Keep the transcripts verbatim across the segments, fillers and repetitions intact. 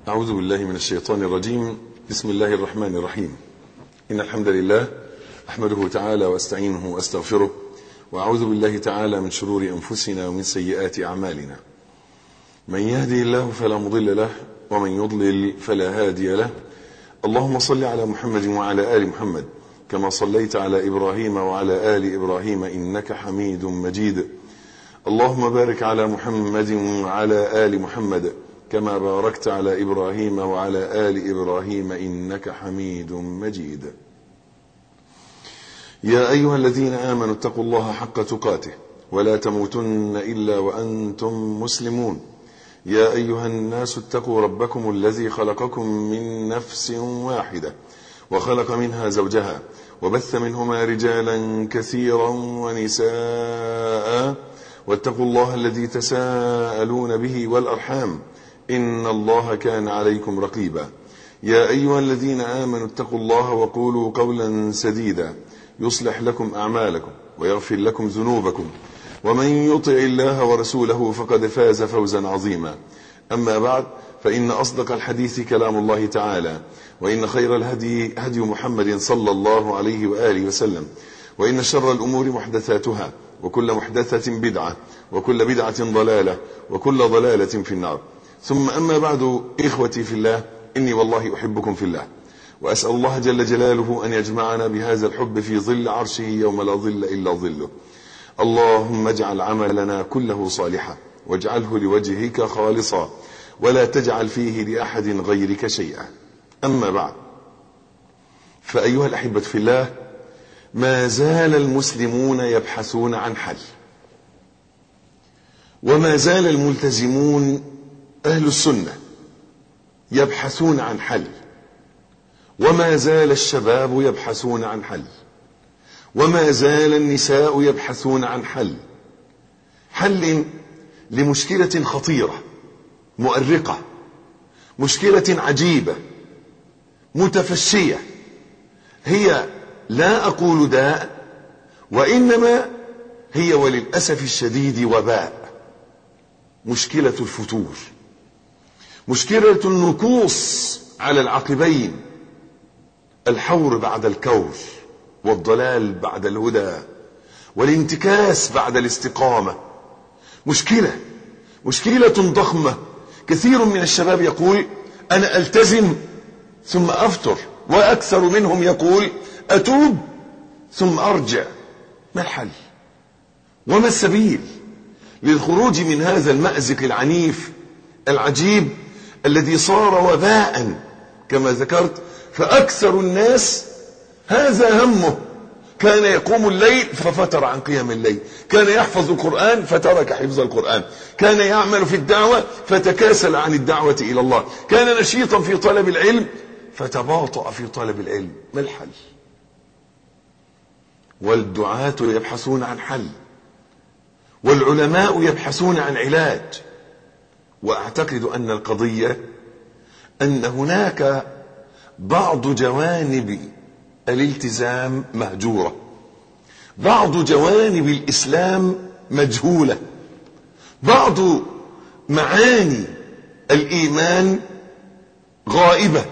أعوذ بالله من الشيطان الرجيم. بسم الله الرحمن الرحيم. إن الحمد لله أحمده تعالى وأستعينه وأستغفره، وأعوذ بالله تعالى من شرور أنفسنا ومن سيئات أعمالنا. من يهدي الله فلا مضل له، ومن يضلل فلا هادي له. اللهم صل على محمد وعلى آل محمد كما صليت على إبراهيم وعلى آل إبراهيم إنك حميد مجيد. اللهم بارك على محمد وعلى آل محمد كما باركت على إبراهيم وعلى آل إبراهيم إنك حميد مجيد. يا أيها الذين آمنوا اتقوا الله حق تقاته ولا تموتن إلا وأنتم مسلمون. يا أيها الناس اتقوا ربكم الذي خلقكم من نفس واحدة وخلق منها زوجها وبث منهما رجالا كثيرا ونساء، واتقوا الله الذي تساءلون به والأرحام إن الله كان عليكم رقيبا. يا أيها الذين آمنوا اتقوا الله وقولوا قولا سديدا يصلح لكم أعمالكم ويغفر لكم ذنوبكم، ومن يطع الله ورسوله فقد فاز فوزا عظيما. أما بعد، فإن أصدق الحديث كلام الله تعالى، وإن خير الهدي هدي محمد صلى الله عليه وآله وسلم، وإن شر الأمور محدثاتها، وكل محدثة بدعة، وكل بدعة ضلالة، وكل ضلالة في النار. ثم أما بعد، إخوتي في الله، إني والله أحبكم في الله، وأسأل الله جل جلاله أن يجمعنا بهذا الحب في ظل عرشه يوم لا ظل إلا ظله. اللهم اجعل عملنا كله صالحا، واجعله لوجهك خالصا، ولا تجعل فيه لأحد غيرك شيئا. أما بعد، فأيها الأحبة في الله، ما زال المسلمون يبحثون عن حل، وما زال الملتزمون أهل السنة يبحثون عن حل، وما زال الشباب يبحثون عن حل، وما زال النساء يبحثون عن حل، حل لمشكلة خطيرة مؤرقة، مشكلة عجيبة متفشية، هي لا أقول داء، وإنما هي وللأسف الشديد وباء. مشكلة الفتور، مشكلة النكوص على العقبين، الحور بعد الكور، والضلال بعد الهدى، والانتكاس بعد الاستقامة. مشكلة مشكلة ضخمة. كثير من الشباب يقول أنا ألتزم ثم أفتر، وأكثر منهم يقول أتوب ثم أرجع. ما الحل؟ وما السبيل للخروج من هذا المأزق العنيف العجيب الذي صار وباء كما ذكرت؟ فأكثر الناس هذا همه. كان يقوم الليل ففتر عن قيام الليل، كان يحفظ القرآن فترك حفظ القرآن، كان يعمل في الدعوة فتكاسل عن الدعوة إلى الله، كان نشيطا في طلب العلم فتباطأ في طلب العلم. ما الحل؟ والدعاة يبحثون عن حل، والعلماء يبحثون عن علاج. وأعتقد أن القضية أن هناك بعض جوانب الالتزام مهجورة، بعض جوانب الإسلام مجهولة، بعض معاني الإيمان غائبة.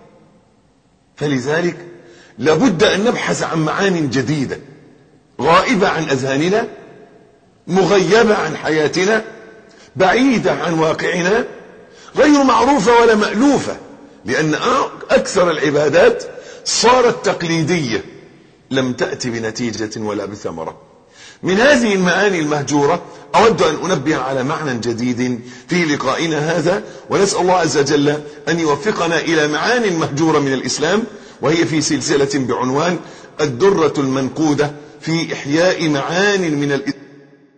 فلذلك لابد أن نبحث عن معان جديدة غائبة عن أذهاننا، مغيبة عن حياتنا، بعيدة عن واقعنا، غير معروفة ولا مألوفة، لأن أكثر العبادات صارت تقليدية لم تأتي بنتيجة ولا بثمرة. من هذه المعاني المهجورة أود أن أنبه على معنى جديد في لقائنا هذا، ونسأل الله عز وجل أن يوفقنا إلى معاني مهجورة من الإسلام، وهي في سلسلة بعنوان الدرة المنقودة في إحياء معان من الإسلام.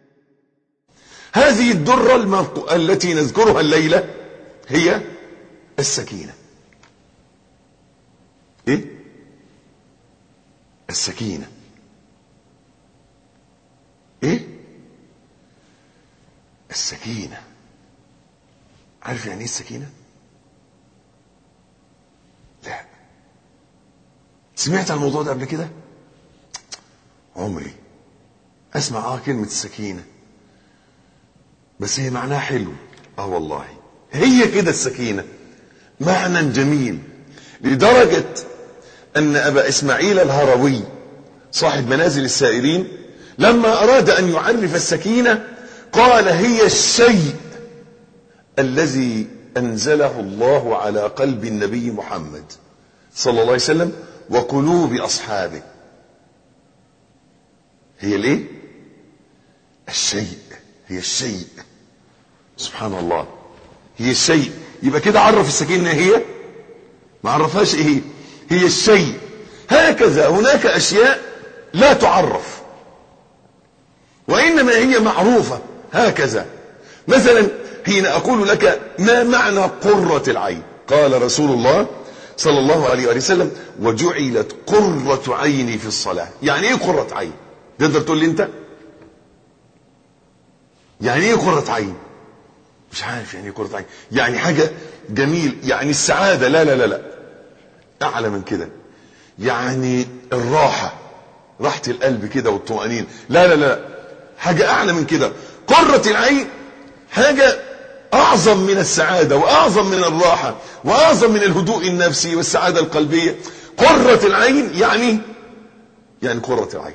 هذه الدرة المنق... التي نذكرها الليلة هي السكينة. إيه؟ السكينة. إيه؟ السكينة. عارف يعني إيه السكينة؟ لا. سمعت عن الموضوع ده قبل كده؟ عمري أسمع آه كلمة السكينة، بس هي معناها حلو. آه والله هي كده السكينة، معنى جميل لدرجة أن أبا إسماعيل الهروي صاحب منازل السائرين لما أراد أن يعرف السكينة قال هي الشيء الذي أنزله الله على قلب النبي محمد صلى الله عليه وسلم وقلوب أصحابه. هي الايه؟ الشيء. هي الشيء. سبحان الله. هي الشيء. يبقى كده عرف السكينة هي، ما عرفهاش ايه؟ هي الشيء. هكذا هناك أشياء لا تعرف وإنما هي معروفة هكذا. مثلا حين أقول لك ما معنى قرة العين؟ قال رسول الله صلى الله عليه وسلم وجعلت قرة عيني في الصلاة. يعني ايه قرة عين؟ تقدر تقول لي انت؟ يعني ايه قرة عين؟ مش عارف يعني ايه قرة عين. يعني حاجة جميل، يعني السعادة. لا لا لا لا اعلى من كده. يعني الراحة، راحة القلب كده والطمأنينة. لا لا لا حاجة اعلى من كده. قرة العين حاجة اعظم من السعادة واعظم من الراحة واعظم من الهدوء النفسي والسعادة القلبية. قرة العين يعني يعني قرة العين.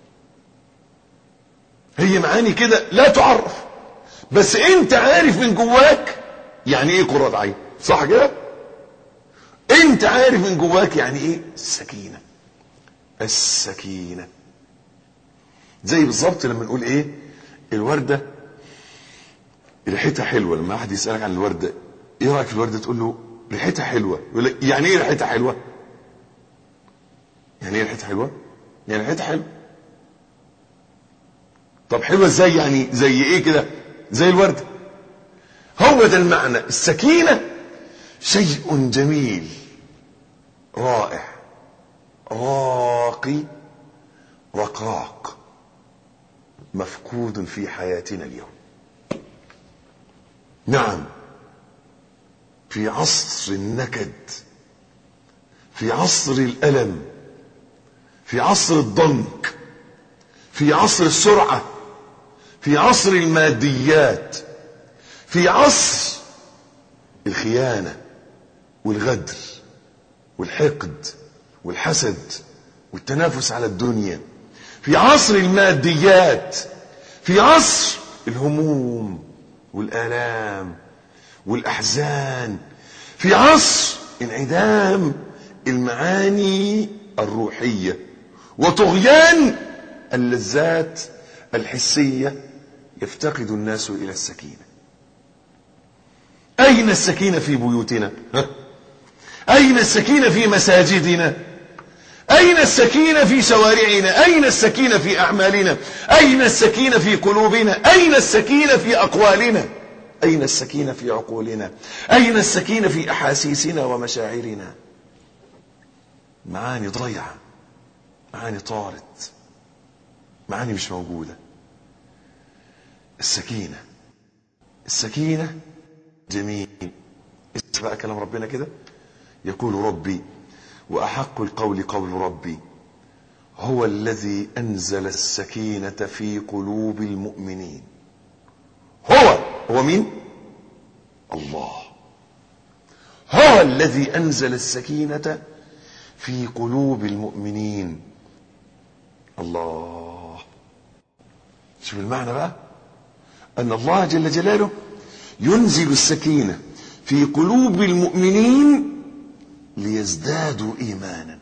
هي معاني كده لا تعرف، بس انت عارف من جواك يعني ايه قرة عين. صح كده؟ انت عارف من جواك يعني ايه السكينة. السكينة زي بالظبط لما نقول ايه الوردة ريحتها حلوة. لما احد يسألك عن الوردة ايه رأيك في الوردة تقول له ريحتها حلوة. يقول لك يعني ايه ريحتها حلوة؟ يعني ايه ريحتها حلوة؟ يعني ريحتها حلوة. طب حلوة ازاي؟ يعني زي ايه كده؟ زي الوردة. هو ده المعنى. السكينة شيء جميل رائع راقي رقراق مفقود في حياتنا اليوم. نعم، في عصر النكد، في عصر الألم، في عصر الضنك، في عصر السرعة، في عصر الماديات، في عصر الخيانة والغدر والحقد والحسد والتنافس على الدنيا، في عصر الماديات، في عصر الهموم والآلام والأحزان، في عصر انعدام المعاني الروحية وطغيان اللذات الحسية، يفتقد الناس إلى السكينة. أين السكينة في بيوتنا؟ أين السكينة في مساجدنا؟ أين السكينة في شوارعنا؟ أين السكينة في أعمالنا؟ أين السكينة في قلوبنا؟ أين السكينة في أقوالنا؟ أين السكينة في عقولنا؟ أين السكينة في أحاسيسنا ومشاعرنا؟ معاني ضيعة، معاني طارت، معاني مش موجودة. السكينة السكينة جميل. اسمع بقى كلام ربنا كده. يقول ربي وأحق القول قول ربي هو الذي أنزل السكينة في قلوب المؤمنين. هو هو مين؟ الله. هو الذي أنزل السكينة في قلوب المؤمنين. الله. شوف المعنى بقى، أن الله جل جلاله ينزل السكينة في قلوب المؤمنين ليزدادوا إيمانا.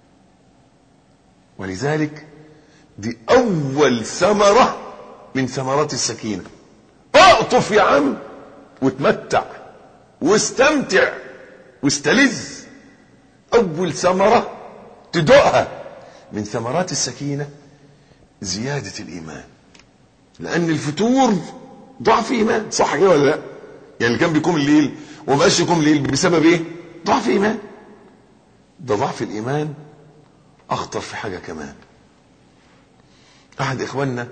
ولذلك دي أول ثمرة من ثمرات السكينة. اعطف يا عم وتمتع واستمتع واستلذ. أول ثمرة تدوقها من ثمرات السكينة زيادة الإيمان، لأن الفتور ضعف إيمان. صح كده ولا لا؟ يعني اللي كان بيقوم الليل ومبقاش يقوم الليل بسبب إيه؟ ضعف إيمان. ده ضعف الإيمان أخطر في حاجة كمان. أحد إخواننا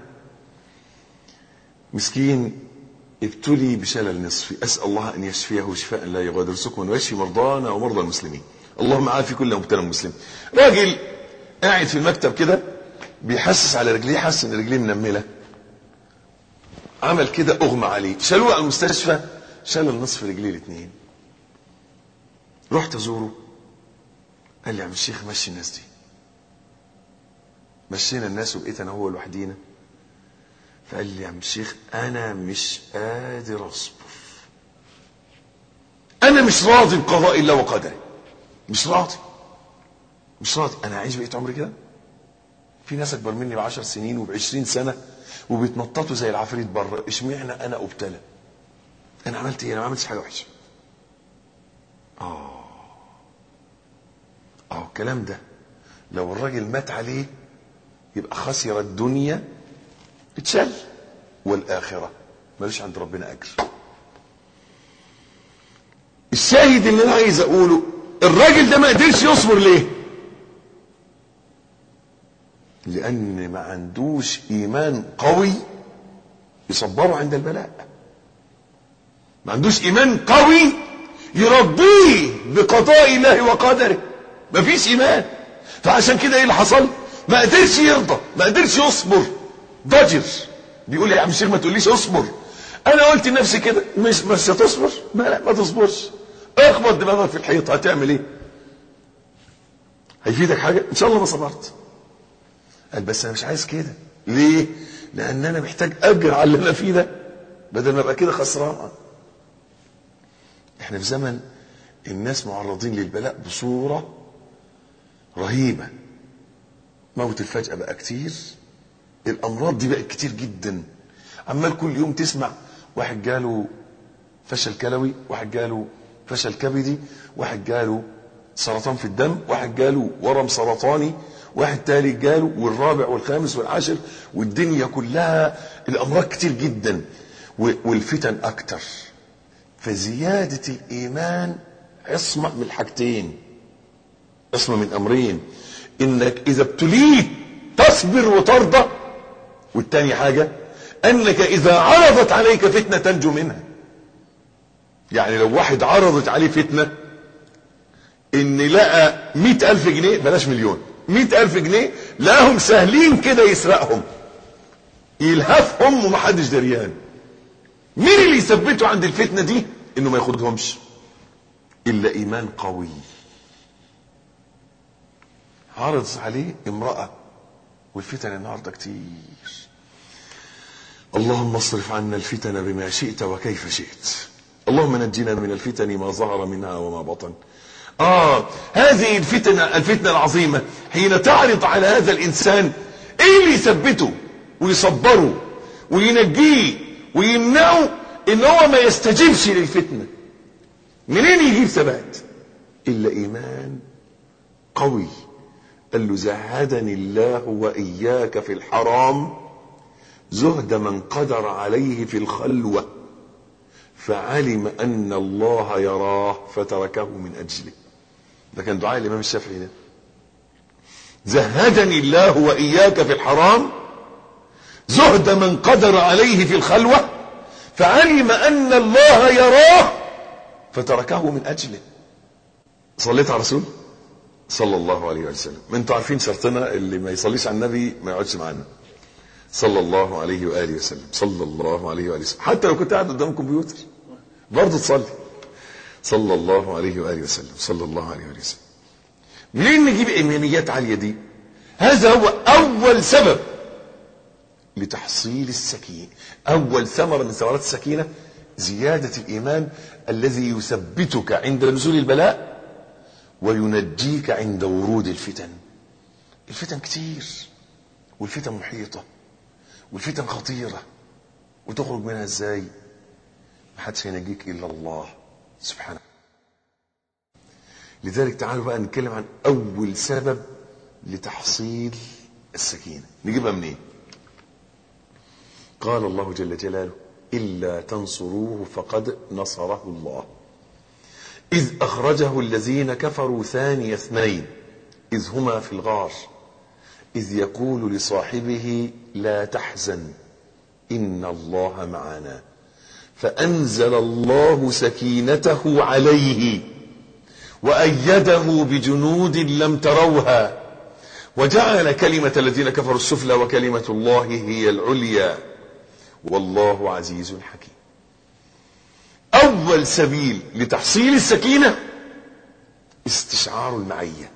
مسكين ابتلي بشلل نصفي، أسأل الله أن يشفيه شفاء لا يغادر سقما ويشفي مرضانا ومرضى المسلمين. اللهم عافي كل مبتلى مسلم. راجل قاعد في المكتب كده بيحسس على رجليه، حس ان رجليه منمله، عمل كده اغمى عليه، شالوه على المستشفى، شال النصف رجليه الاثنين. رحت ازوره، قال لي يا عم الشيخ مشي الناس دي. مشينا الناس وبقيت انا هو لوحدينا. فقال لي يا عم الشيخ انا مش قادر اصبر، انا مش راضي بقضاء الله وقدره، مش راضي مش راضي انا عايش بقيت عمري كده. في ناس اكبر مني بعشر سنين وبعشرين سنه وبيتنططوا زي العفاريت بره، اشمعنى انا ابتلى؟ انا عملت ايه؟ انا ما عملتش حاجه وحشه. اه اه الكلام ده لو الراجل مات عليه يبقى خسر الدنيا اتشل، والاخره ملوش عند ربنا اجر. الشاهد اللي انا عايز اقوله، الراجل ده ما قدرش يصبر ليه؟ لان ما عندوش ايمان قوي يصبره عند البلاء، ما عندوش ايمان قوي يربيه بقضاء الله وقدره، ما فيش ايمان. فعشان كده ايه اللي حصل؟ ما قدرش يرضى، ما قدرش يصبر، ضجر. بيقول يا عم الشيخ ما تقوليش اصبر. انا قلت لنفسي كده، مش مش هتصبر؟ ما لا ما تصبرش، اخبط دماغك في الحيط، هتعمل ايه؟ هيفيدك حاجه؟ ان شاء الله ما صبرت. قال بس انا مش عايز كده. ليه؟ لان انا محتاج اجر على اللي انا فيه ده بدل ما ابقى كده خسران. احنا في زمن الناس معرضين للبلاء بصوره رهيبه. موت الفجأة بقى كتير، الامراض دي بقت كتير جدا. عمال كل يوم تسمع واحد جاله فشل كلوي، واحد جاله فشل كبدي، واحد جاله سرطان في الدم، واحد جاله ورم سرطاني، واحد تالي جاله، والرابع والخامس والعاشر، والدنيا كلها الامراض كتير جدا والفتن اكتر. فزيادة الايمان عصمة من الحاجتين، عصمة من امرين، انك اذا ابتليت تصبر وترضى، والتاني حاجة انك اذا عرضت عليك فتنة تنجو منها. يعني لو واحد عرضت عليه فتنة ان لقى مئة الف جنيه، بلاش مليون، مئة الف جنيه لقاهم سهلين كده يسرقهم يلهفهم ومحدش دريان، مين اللي يثبته عند الفتنة دي انه ما ياخدهمش؟ الا ايمان قوي. عرضت عليه امرأة، والفتن النهارده كتير. اللهم اصرف عنا الفتن بما شئت وكيف شئت. اللهم نجنا من الفتن ما ظهر منها وما بطن. اه هذه الفتنة الفتنة العظيمة حين تعرض على هذا الانسان، ايه اللي يثبته ويصبره وينجيه ويمنعه ان هو ما يستجيبش للفتنة؟ منين يجيب ثبات؟ الا ايمان قوي. قال له زهدني الله واياك في الحرام زهد من قدر عليه في الخلوة فعلم ان الله يراه فتركه من اجله. ده كان دعاء الامام الشافعي ده. زهدني الله واياك في الحرام زهد من قدر عليه في الخلوة فعلم ان الله يراه فتركه من اجله. صليت على رسول صلى الله عليه وسلم. انتوا عارفين شرطنا، اللي ما يصليش على النبي ما يقعدش معانا. صلى الله عليه واله وسلم، صلى الله عليه واله وسلم. حتى لو كنت قاعد قدام الكمبيوتر برضه تصلي. صلى الله عليه واله وسلم، صلى الله عليه واله وسلم. منين نجيب ايمانيات عاليه دي؟ هذا هو اول سبب لتحصيل السكينه. اول ثمره من ثمرات السكينه زياده الايمان الذي يثبتك عند نزول البلاء وينجيك عند ورود الفتن. الفتن كتير، والفتن محيطه، والفتن خطيره، وتخرج منها ازاي؟ محدش هينجيك الا الله سبحانه. لذلك تعالوا بقى نتكلم عن اول سبب لتحصيل السكينه. نجيبها منين؟ قال الله جل جلاله الا تنصروه فقد نصره الله إذ أخرجه الذين كفروا ثاني اثنين إذ هما في الغار إذ يقول لصاحبه لا تحزن إن الله معنا فأنزل الله سكينته عليه وأيده بجنود لم تروها وجعل كلمة الذين كفروا السفلى وكلمة الله هي العليا والله عزيز حكيم. أول سبيل لتحصيل السكينة استشعار المعية،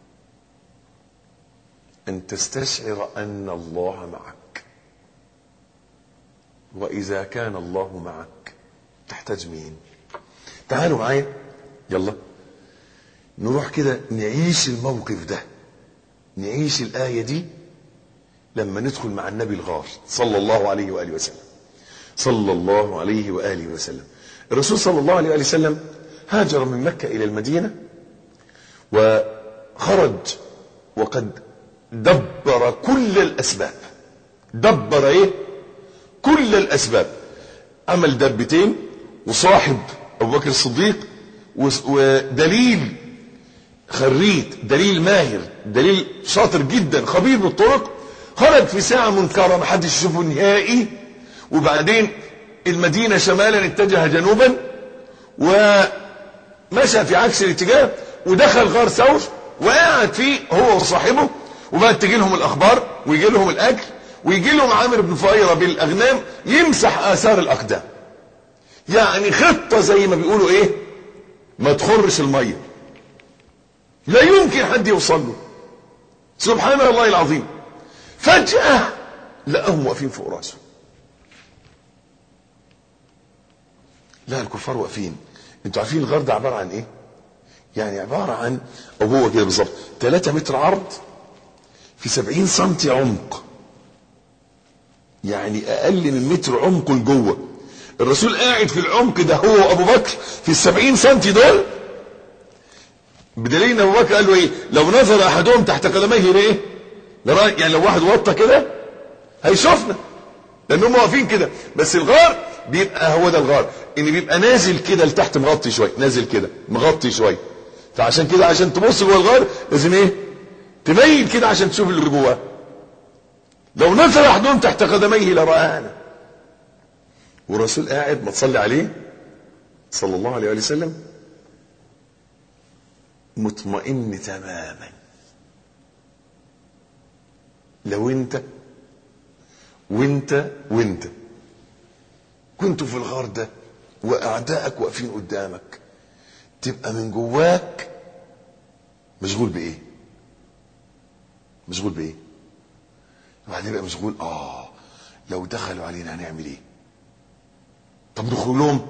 أن تستشعر أن الله معك. وإذا كان الله معك تحتاج مين؟ تعالوا معايا يلا نروح كده نعيش الموقف ده، نعيش الآية دي لما ندخل مع النبي الغار صلى الله عليه وآله وسلم. صلى الله عليه وآله وسلم. الرسول صلى الله عليه وآله وسلم هاجر من مكة إلى المدينة، وخرج وقد دبر كل الأسباب. دبر ايه؟ كل الأسباب. عمل دبتين وصاحب أبو بكر الصديق ودليل خريت، دليل ماهر، دليل شاطر جدا، خبير بالطرق. خرج في ساعة منكرة ما حدش يشوفه نهائي، وبعدين المدينة شمالا اتجه جنوبا ومشى في عكس الاتجاه، ودخل غار ثور وقعد فيه هو وصاحبه، وبقت تجي لهم الأخبار ويجي لهم الأكل، ويجي لهم عامر بن فؤيرة بالأغنام يمسح آثار الأقدام. يعني خطة زي ما بيقولوا ايه، ما تخرش المية، لا يمكن حد يوصل له. سبحان الله العظيم. فجأة لقاهم واقفين فوق راسه. لا الكفار واقفين. انتوا عارفين الغار ده عبارة عن ايه؟ يعني عبارة عن، او هو كده بالظبط ثلاثة متر عرض في سبعين سنتي عمق، يعني اقل من متر عمق لجوه. الرسول قاعد في العمق ده هو وابو بكر في السبعين سنتي دول، بدليل ان ابو بكر قال له ايه؟ لو نظر احدهم تحت قدميه ليه؟ يعني لو واحد وطى كده هيشوفنا، لانهم واقفين كده. بس الغار بيبقى هو ده الغار، ان بيبقى نازل كده لتحت، مغطي شويه، نازل كده مغطي شويه. فعشان كده عشان تبص جوه الغار لازم ايه؟ تميل كده عشان تشوف اللي جواه. لو نظر احدهم تحت قدميه لرآنا. والرسول قاعد، ما تصلي عليه صلى الله عليه وسلم، مطمئن تماما. لو انت وانت وانت كنت في الغار ده واعدائك واقفين قدامك، تبقى من جواك مشغول بايه؟ مشغول بايه؟ وبعدين يبقى مشغول اه لو دخلوا علينا هنعمل ايه؟ طب ندخل لهم؟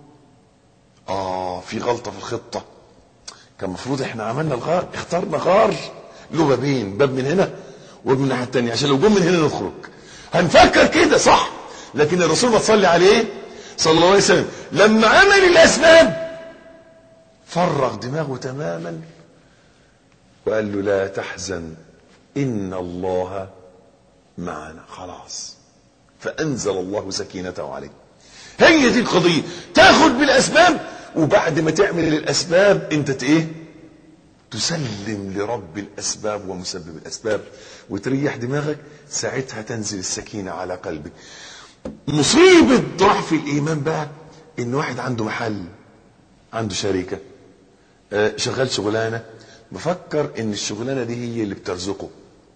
اه في غلطة في الخطة، كان المفروض احنا عملنا الغار، اخترنا غار له بابين، باب من هنا وباب من الناحية التانية، عشان لو جم من هنا نخرج. هنفكر كده صح، لكن الرسول ما تصلي عليه صلى الله عليه وسلم لما عمل الاسباب فرغ دماغه تماما وقال له لا تحزن ان الله معنا. خلاص، فانزل الله سكينته عليه. هي دي القضية، تاخد بالاسباب، وبعد ما تعمل الاسباب انت ايه؟ تسلم لرب الاسباب ومسبب الاسباب وتريح دماغك. ساعتها تنزل السكينة على قلبك. مصيبة ضعف الايمان بقى ان واحد عنده محل، عنده شركة، شغال شغلانة، بفكر ان الشغلانة دي هي اللي بترزقه.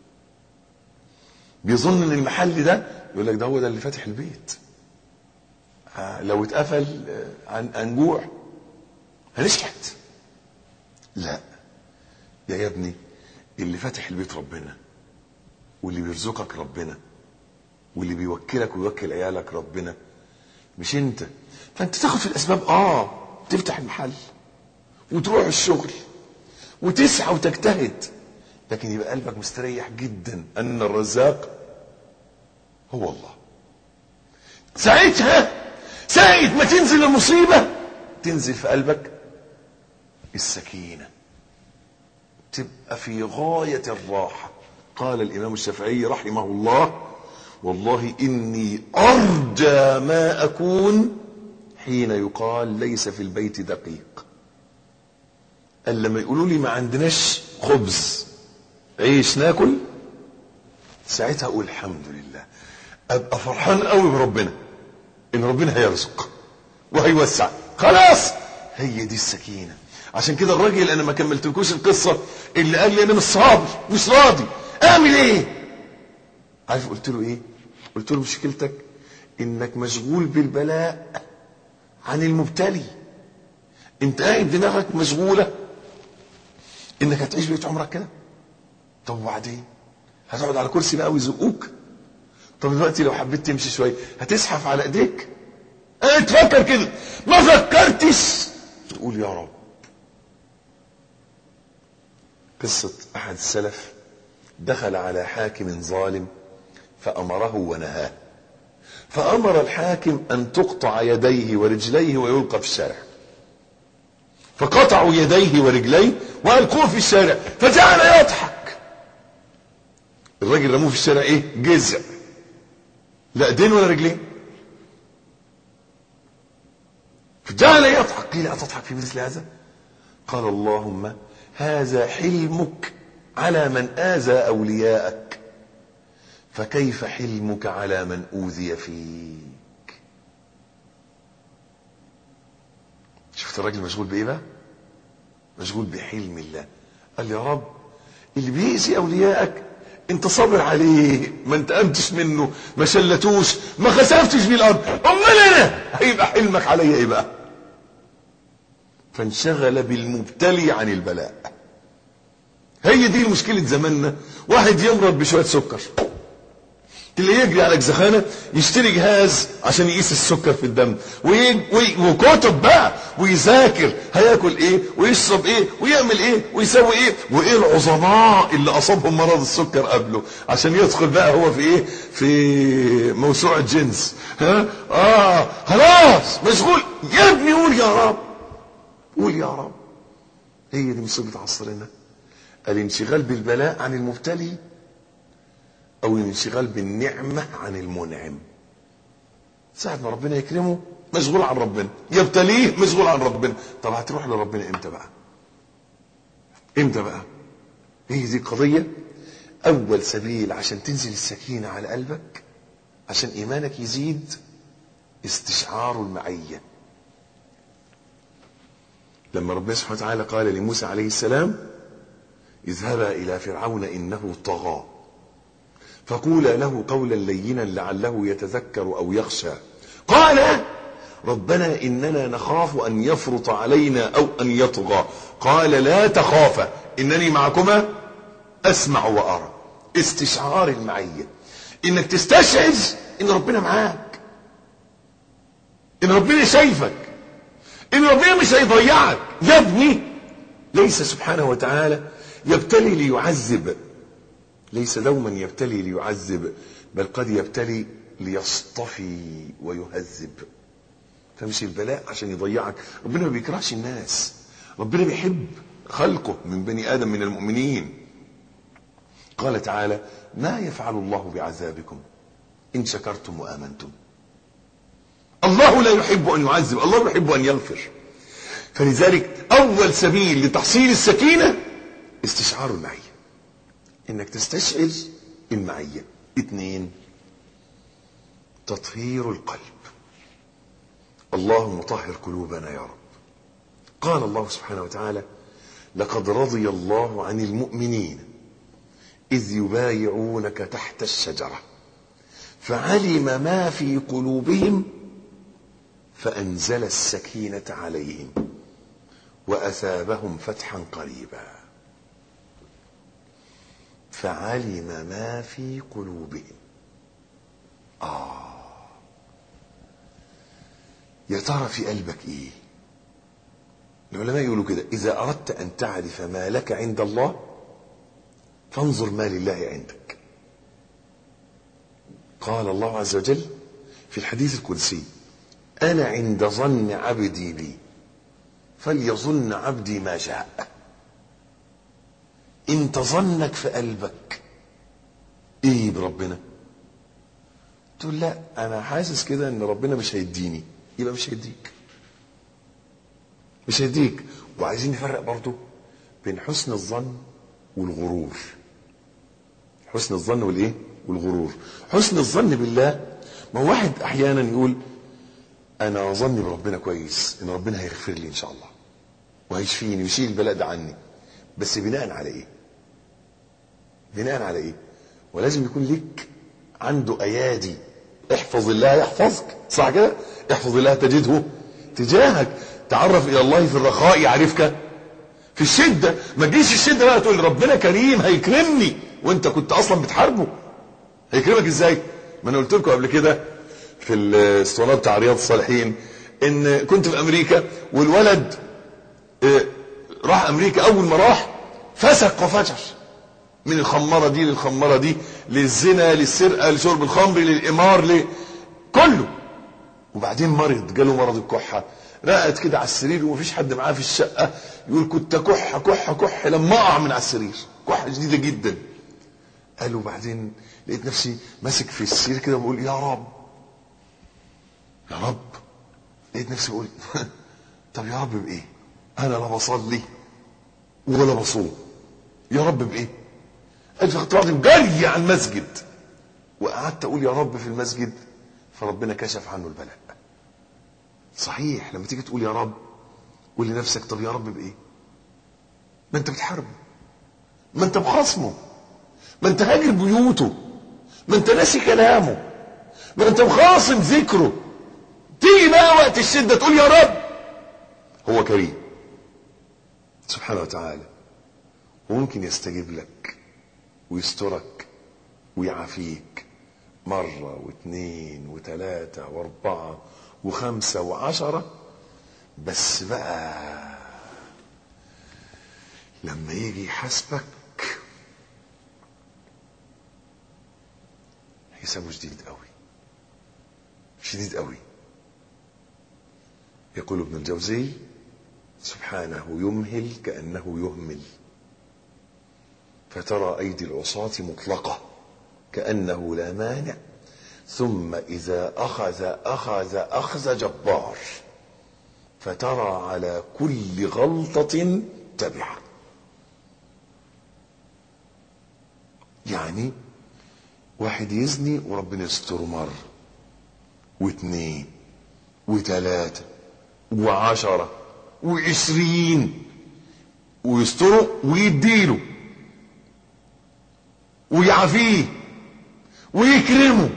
بيظن ان المحل ده، يقول لك ده هو ده اللي فاتح البيت، لو اتقفل هنجوع هنشحت. لا يا يا ابني، اللي فاتح البيت ربنا، واللي بيرزقك ربنا، واللي بيوكلك ويوكل عيالك ربنا، مش انت. فانت تاخد في الاسباب، اه تفتح المحل وتروح الشغل وتسعى وتجتهد، لكن يبقى قلبك مستريح جدا ان الرزاق هو الله. ساعتها ساعة ما تنزل المصيبة تنزل في قلبك السكينة، تبقى في غاية الراحة. قال الإمام الشافعي رحمه الله: والله إني أرجى ما أكون حين يقال ليس في البيت دقيق. قال لما يقولوا لي ما عندناش خبز عيش ناكل، ساعتها أقول الحمد لله، أبقى فرحان قوي بربنا إن ربنا هيرزق وهيوسع. خلاص، هي دي السكينة. عشان كده الراجل، أنا ما كملتلكوش القصة، اللي قال لي أنا مش صابر مش راضي أعمل إيه؟ عارف قلت له إيه؟ قلت له مشكلتك إنك مشغول بالبلاء عن المبتلي. أنت قاعد دماغك مشغولة انك هتعيش بقية عمرك كده. طب وبعدين هتقعد على كرسي بقى ويزقوك؟ طب دلوقتي لو حبيت تمشي شويه هتزحف على ايديك؟ انا تفكر كده، ما فكرتش تقول يا رب. قصة احد السلف دخل على حاكم ظالم فامره ونهاه، فامر الحاكم ان تقطع يديه ورجليه ويلقى في الشارع، فقطعوا يديه ورجليه والقوه في الشارع، فجعل يضحك. الراجل رموه في الشارع ايه؟ جزع، لا ايدين ولا رجلين. فجعل يضحك. قيل اتضحك في مثل هذا؟ قال اللهم هذا حلمك على من آذى أولياءك، فكيف حلمك على من أوذي فيك؟ شفت الراجل مشغول بإيه بقى؟ مشغول بحلم الله. قال يا رب اللي بيأذي أولياءك انت صبر عليه، ما انتقمتش منه، ما شلتوش، ما خسفتش بيه الأرض، أمال أنا هيبقى حلمك عليا إيه بقى؟ فانشغل بالمبتلي عن البلاء. هي دي مشكلة زماننا. واحد يمرض بشوية سكر اللي يجري على جزخانة يشتري جهاز عشان يقيس السكر في الدم، وكتب بقى ويذاكر هياكل ايه ويشرب ايه ويعمل ايه ويسوي ايه، وايه العظماء اللي اصابهم مرض السكر قبله عشان يدخل بقى هو في ايه، في موسوعة جنس. ها اه خلاص مشغول. يا ابني قول يا رب، قول يا رب. هي دي مصيبة عصرنا، الانشغال بالبلاء عن المبتلي او الانشغال بالنعمة عن المنعم. ساعة ما ربنا يكرمه مشغول عن ربنا، يبتليه مشغول عن ربنا. طب هتروح لربنا امتى بقى؟ امتى بقى؟ هي دي القضية. اول سبيل عشان تنزل السكينة على قلبك، عشان ايمانك يزيد، استشعار المعية. لما ربنا سبحانه وتعالى قال لموسى عليه السلام اذهبا الى فرعون انه طغى فقولا له قولا لينا لعله يتذكر او يخشى، قال ربنا اننا نخاف ان يفرط علينا او ان يطغى، قال لا تخافا انني معكما اسمع وارى. استشعار المعية، انك تستشعر ان ربنا معاك، ان ربنا شايفك، ان ربنا مش هيضيعك. يا ابني ليس سبحانه وتعالى يبتلي ليعذب، ليس دوما يبتلي ليعذب، بل قد يبتلي ليصطفي ويهذب. فمش البلاء عشان يضيعك. ربنا ما بيكرهش الناس، ربنا بيحب خلقه من بني آدم من المؤمنين. قال تعالى ما يفعل الله بعذابكم إن شكرتم وآمنتم. الله لا يحب أن يعذب، الله يحب أن يغفر. فلذلك أول سبيل لتحصيل السكينة استشعار المعية، انك تستشعر المعية. اثنين، تطهير القلب. اللهم طهر قلوبنا يا رب. قال الله سبحانه وتعالى لقد رضي الله عن المؤمنين إذ يبايعونك تحت الشجرة فعلم ما في قلوبهم فأنزل السكينة عليهم وأثابهم فتحا قريبا. فعلم ما في قلوبهم. آه يا ترى في قلبك إيه؟ العلماء يقولوا كده إذا أردت أن تعرف ما لك عند الله فانظر ما لله عندك. قال الله عز وجل في الحديث القدسي أنا عند ظن عبدي بي فليظن عبدي ما شاء. انت ظنك في قلبك ايه بربنا؟ تقول لا انا حاسس كده ان ربنا مش هيديني، يبقى مش هيديك، مش هيديك. وعايزين نفرق برضو بين حسن الظن والغرور. حسن الظن والايه؟ والغرور. حسن الظن بالله، ما واحد احيانا يقول انا ظني بربنا كويس ان ربنا هيغفر لي ان شاء الله وهيشفيني ويشيل البلاء ده عني، بس بناء على ايه؟ بناء على ايه؟ ولازم يكون لك عنده ايادي. احفظ الله يحفظك، صح كده؟ احفظ الله تجده تجاهك. تعرف الى الله في الرخاء يعرفك في الشدة. ما تجيش الشدة بقى تقول ربنا كريم هيكرمني وانت كنت اصلا بتحاربه. هيكرمك ازاي؟ ما انا قلت لكم قبل كده في الاسطوانات بتاع رياض الصالحين ان كنت في امريكا والولد اه راح امريكا. اول ما راح فسق وفجر من الخمارة دي للخمارة دي، للزنا، للسرقة، لشرب الخمر، للإمار، لكله. وبعدين مرض، جاله مرض الكحة، رقد كده على السرير ومفيش حد معاه في الشقة. يقول كنت كح كح كح لما اقع من على السرير، كحة شديدة جدا. قال له بعدين لقيت نفسي ماسك في السرير كده بقول يا رب يا رب. لقيت نفسي بقول طب يا رب بايه؟ انا لا بصلي ولا بصوم، يا رب بايه؟ قال فخدت بعضي جري على المسجد وقعدت اقول يا رب في المسجد، فربنا كشف عنه البلاء. صحيح لما تيجي تقول يا رب قول لنفسك طب يا رب بايه؟ ما انت بتحاربه، ما انت بخصمه، ما انت هاجر بيوته، ما انت ناسي كلامه، ما انت مخاصم ذكره. تيجي بقى وقت الشدة تقول يا رب. هو كريم سبحانه وتعالى وممكن يستجيب لك ويسترك ويعافيك مرة واثنين وثلاثة واربعة وخمسة وعشرة. بس بقى لما يجي يحاسبك حسابه شديد قوي، شديد قوي. يقول ابن الجوزي سبحانه يمهل كأنه يهمل، فترى أيدي العصاة مطلقة كأنه لا مانع، ثم إذا أخذ أخذ أخذ جبار، فترى على كل غلطة تبعة. يعني واحد يزني وربنا يستره مرة واثنين وثلاثة وعشرة وعشرين ويستره ويديله ويعافيه ويكرمه.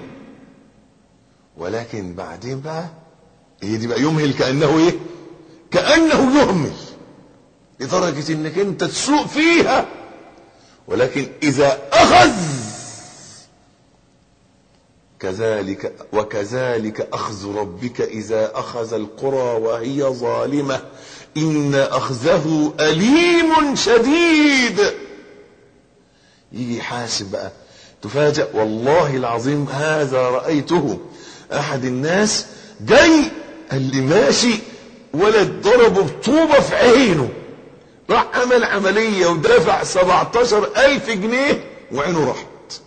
ولكن بعدين بقى هي دي بقى يمهل كأنه ايه؟ كأنه يهمل، لدرجة انك انت تسوق فيها. ولكن اذا اخذ كذلك وكذلك اخذ ربك اذا اخذ القرى وهي ظالمة ان اخذه اليم شديد. يجي يحاسب بقى تفاجأ والله العظيم هذا رأيته. احد الناس جاي اللي ماشي ولد ضربه بطوبة في عينه، راح عمل عملية ودافع سبعتاشر الف جنيه وعينه راحت.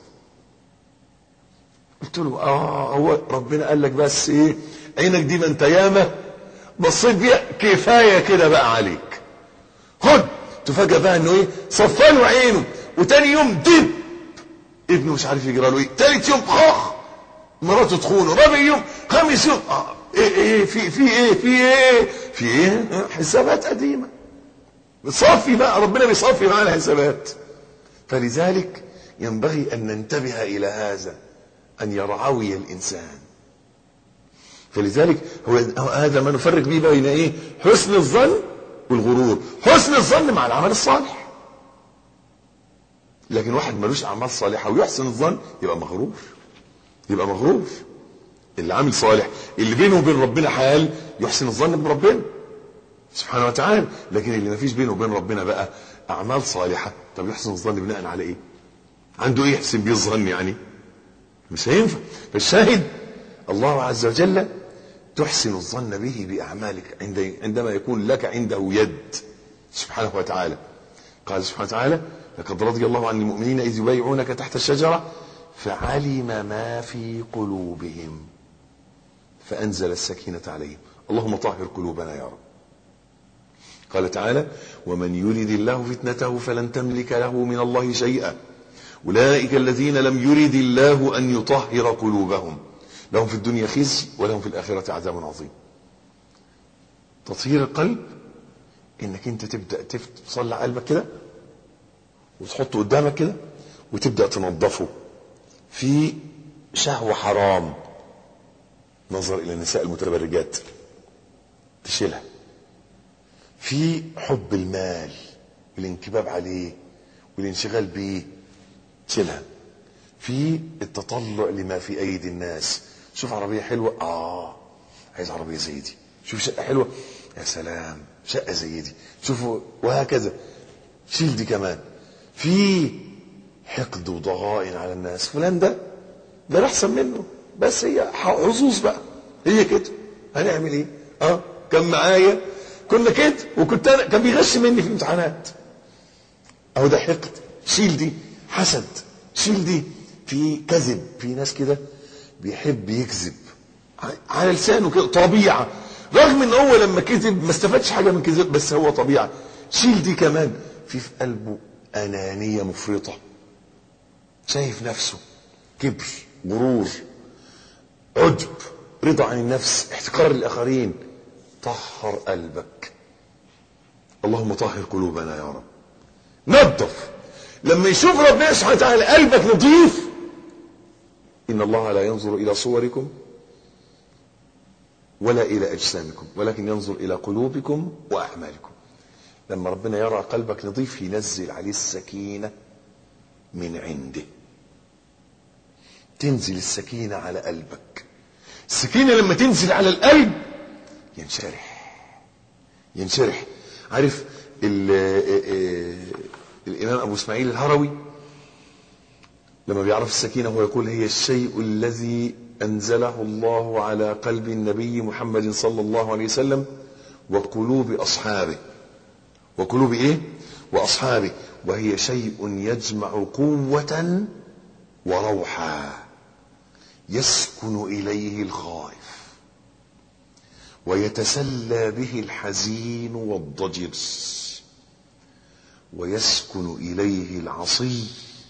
قلت له اه هو ربنا قال لك بس ايه عينك دي ما انت ياما بصيت بيها كفاية كده بقى عليك، خد. تفاجأ بقى انه ايه صفاله عينه، وتاني يوم دب ابنه مش عارف يجرى له ايه، تالت يوم خخ مراته تخونه، رابع يوم، خامس يوم آه ايه ايه في في ايه في ايه في ايه حسابات قديمه بتصفي بقى، ربنا بيصفي معانا الحسابات. فلذلك ينبغي ان ننتبه الى هذا، ان يرعوي الانسان. فلذلك هو هذا ما نفرق به بين ايه حسن الظن والغرور. حسن الظن مع العمل الصالح، لكن واحد ملوش اعمال صالحه ويحسن الظن يبقى مغرور، يبقى مغرور. اللي عامل صالح اللي بينه وبين ربنا حال يحسن الظن بربنا سبحانه وتعالى، لكن اللي ما فيش بينه وبين ربنا بقى اعمال صالحه، طب يحسن الظن بناء على ايه؟ عنده ايه يحسن بيه الظن؟ يعني مش هينفع. فالشاهد الله عز وجل تحسن الظن به باعمالك عند عندما يكون لك عنده يد سبحانه وتعالى. قال سبحانه وتعالى لقد رضي الله عن المؤمنين اذ يبايعونك تحت الشجره فعلم ما في قلوبهم فأنزل السكينة عليهم. اللهم طهر قلوبنا يا رب. قال تعالى ومن يرد الله فتنته فلن تملك له من الله شيئا أولئك الذين لم يرد الله أن يطهر قلوبهم لهم في الدنيا خزي ولهم في الآخرة عذاب عظيم. تطهير القلب انك انت تبدأ تصلع قلبك كده وتحطه قدامك كده وتبدأ تنظفه. في شهوة حرام، نظر الى النساء المتبرجات، تشيلها. في حب المال والانكباب عليه والانشغال بيه شيلها. في التطلع لما في ايدي الناس. شوف عربية حلوة، اه عايز عربية زي دي. شوف شقة حلوة، يا سلام شقة زي دي. شوفوا وهكذا، شيل دي كمان. في حقد وضغائن على الناس، فلان ده ده احسن منه، بس هي حظوظ بقى، هي كده، هنعمل ايه؟ اه كان معايا كنا كده، وكنت انا كان بيغش مني في الامتحانات، اهو ده حقد. شيل دي. حسد، شيل دي. في كذب، في ناس كده بيحب يكذب على لسانه كده، طبيعه، رغم ان هو لما كذب ما استفادش حاجه من كذب، بس هو طبيعه. شيل دي كمان. في في قلبه انانيه مفرطه، شايف نفسه، كبر، غرور، عجب، رضا عن النفس، احتقار للاخرين. طهر قلبك. اللهم طهر قلوبنا يا رب. نظف. لما يشوف ربنا سبحانه وتعالى قلبك نظيف، ان الله لا ينظر الى صوركم ولا الى اجسامكم ولكن ينظر الى قلوبكم واعمالكم. لما ربنا يرى قلبك نظيف ينزل عليه السكينة من عنده. تنزل السكينة على قلبك. السكينة لما تنزل على القلب ينشرح ينشرح. عارف الامام ابو اسماعيل الهروي لما بيعرف السكينة هو يقول هي الشيء الذي انزله الله على قلب النبي محمد صلى الله عليه وسلم وقلوب اصحابه. وقلوب ايه؟ واصحابه. وهي شيء يجمع قوة وروحا يسكن اليه الخائف ويتسلى به الحزين والضجر ويسكن اليه العصي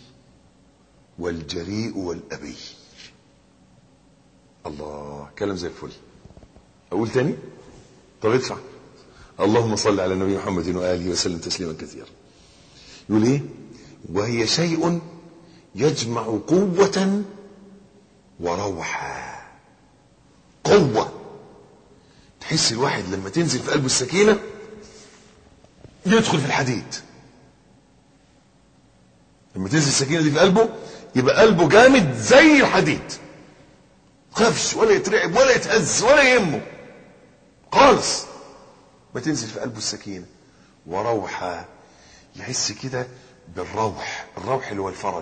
والجريء والابي. الله، كلام زي الفل. اقول تاني؟ طب ادفع. اللهم صل على النبي محمد وآله وسلم تسليما كثيرا. يقول ايه؟ وهي شيء يجمع قوة وروحا. قوة، تحس الواحد لما تنزل في قلبه السكينة يدخل في الحديد. لما تنزل السكينة دي في قلبه يبقى قلبه جامد زي الحديد، خافش ولا يترعب ولا يتهز ولا يهمه خالص. ما تنزل في قلبه السكينة. وروحا، يحس كده بالروح. الروح اللي هو الفرج،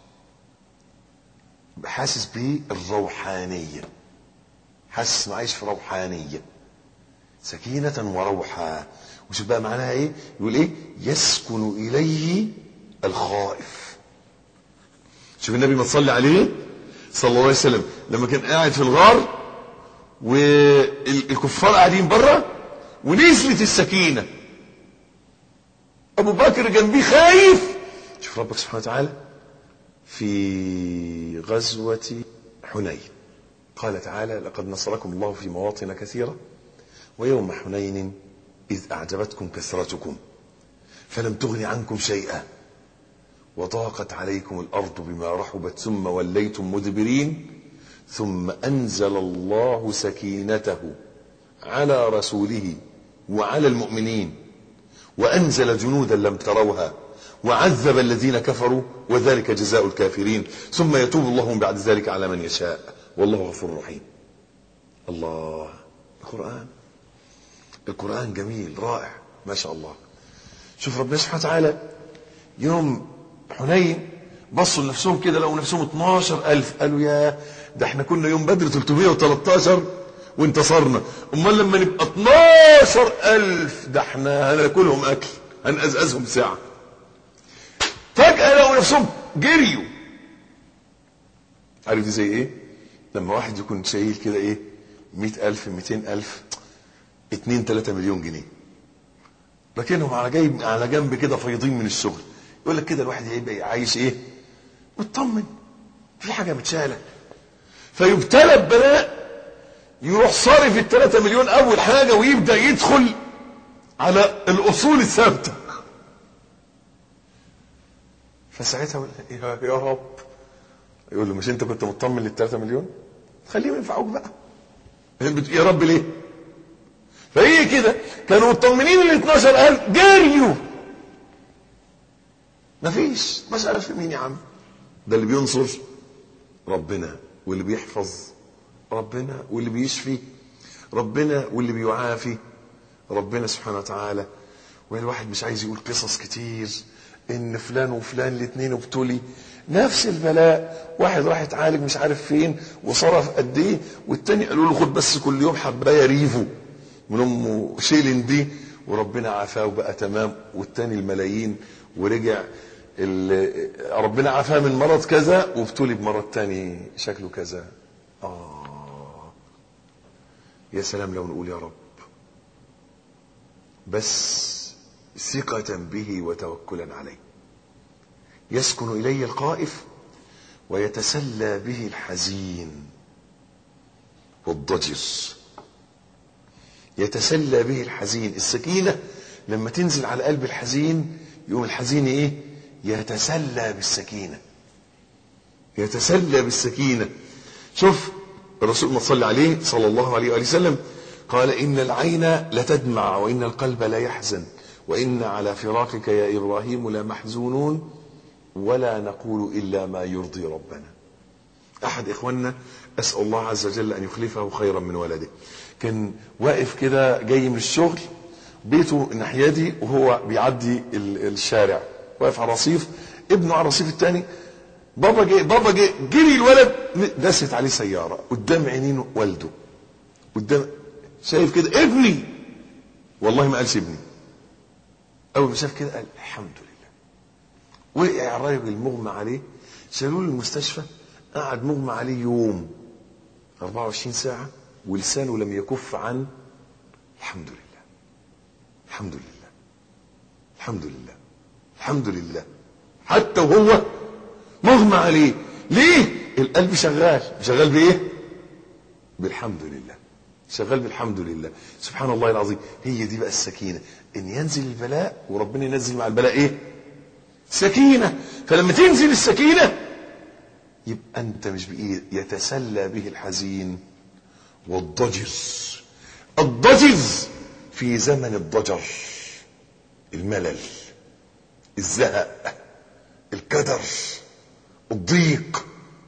حاسس بالروحانية، حاسس انه عايش في روحانية. سكينة وروحا. وشوف بقى معناها ايه؟ يقول ايه؟ يسكن اليه الخائف. شوف النبي ما تصلي عليه صلى الله عليه وسلم لما كان قاعد في الغار والكفار قاعدين بره ونزلت السكينة، ابو بكر جنبيه خايف. شوف ربك سبحانه وتعالى في غزوة حنين قال تعالى لقد نصركم الله في مواطن كثيرة ويوم حنين إذ أعجبتكم كثرتكم فلم تغن عنكم شيئا وضاقت عليكم الأرض بما رحبت ثم وليتم مدبرين ثم أنزل الله سكينته على رسوله وعلى المؤمنين وأنزل جنودا لم تروها وعذب الذين كفروا وذلك جزاء الكافرين ثم يتوب الله من بعد ذلك على من يشاء والله غفور رحيم. الله، القرآن القرآن جميل رائع ما شاء الله. شوف ربنا سبحانه وتعالى يوم حنين بصوا لنفسهم كده لقوا نفسهم اتناشر ألف، قالوا يا ده احنا كنا يوم بدر تلتمية وتلتاشر وانتصرنا، امال لما نبقى اتناشر ألف ده احنا هناكلهم اكل هنقزقزهم ساعة. فجأة لقوا نفسهم جريوا. عارف دي زي ايه؟ لما واحد يكون شايل كده ايه مئة ألف مئتين ألف اتنين تلاتة مليون جنيه لكنهم على جنب على جنب كده فايضين من الشغل، يقول لك كده الواحد يبقى عايش ايه مطمن، في حاجة متشالة. فيبتلى ببلاء يروح صارف الثلاثة مليون اول حاجة ويبدأ يدخل على الاصول الثابتة. فساعتها يا, يا رب يقول له مش انت كنت مطمن للثلاثة مليون خليهم ينفعوك بقى يا رب ليه؟ فهي كده كانوا مطمنين ال اتناشر ألف جريوا مفيش مسألة في مين يا عم؟ ده اللي بينصر ربنا، واللي بيحفظ ربنا، واللي بيشفي ربنا، واللي بيعافي ربنا سبحانه وتعالى. والواحد مش عايز يقول قصص كتير ان فلان وفلان الاثنين ابتلي نفس البلاء، واحد راح يتعالج مش عارف فين وصرف قد ايه، والتاني قالوا له خد بس كل يوم حبايه ريفو من امه شيلن دي وربنا عافاه وبقى تمام، والتاني الملايين ورجع ربنا عافاه من مرض كذا وابتلي بمرض تاني شكله كذا. اه يا سلام لو نقول يا رب بس ثقة به وتوكلا عليه. يسكن إلي الخائف ويتسلى به الحزين والضجر. يتسلى به الحزين، السكينة لما تنزل على قلب الحزين يوم الحزين ايه؟ يتسلى بالسكينة، يتسلى بالسكينة. شوف الرسول ما صلى عليه صلى الله عليه وآله وسلم قال إن العين لتدمع وإن القلب لا يحزن وإن على فراقك يا إبراهيم لمحزونون ولا نقول إلا ما يرضي ربنا. أحد إخواننا أسأل الله عز وجل أن يخلفه خيرا من ولده، كان واقف كده جاي من الشغل، بيته الناحية دي وهو بيعدي الشارع، واقف على رصيف، ابنه على الرصيف الثاني، بابا جاي بابا جاي جري الولد، دست عليه سيارة قدام عينين والده، قدام شايف كده ابني، والله ما قالش ابني، اول ما شاف كده قال الحمد لله. وقع الراجل مغمى عليه، شالوه للمستشفى، قعد مغمى عليه يوم أربعة وعشرين ساعة ولسانه لم يكف عن الحمد لله الحمد لله الحمد لله الحمد لله، حتى وهو مغمى عليه. ليه؟ القلب شغال، شغال بايه؟ بالحمد لله، شغال بالحمد لله. سبحان الله العظيم. هي دي بقى السكينة، ان ينزل البلاء وربنا ينزل مع البلاء ايه؟ سكينة. فلما تنزل السكينة يبقى انت مش بايه، يتسلى به الحزين والضجر. الضجر في زمن الضجر، الملل، الزهق، الكدر، الضيق،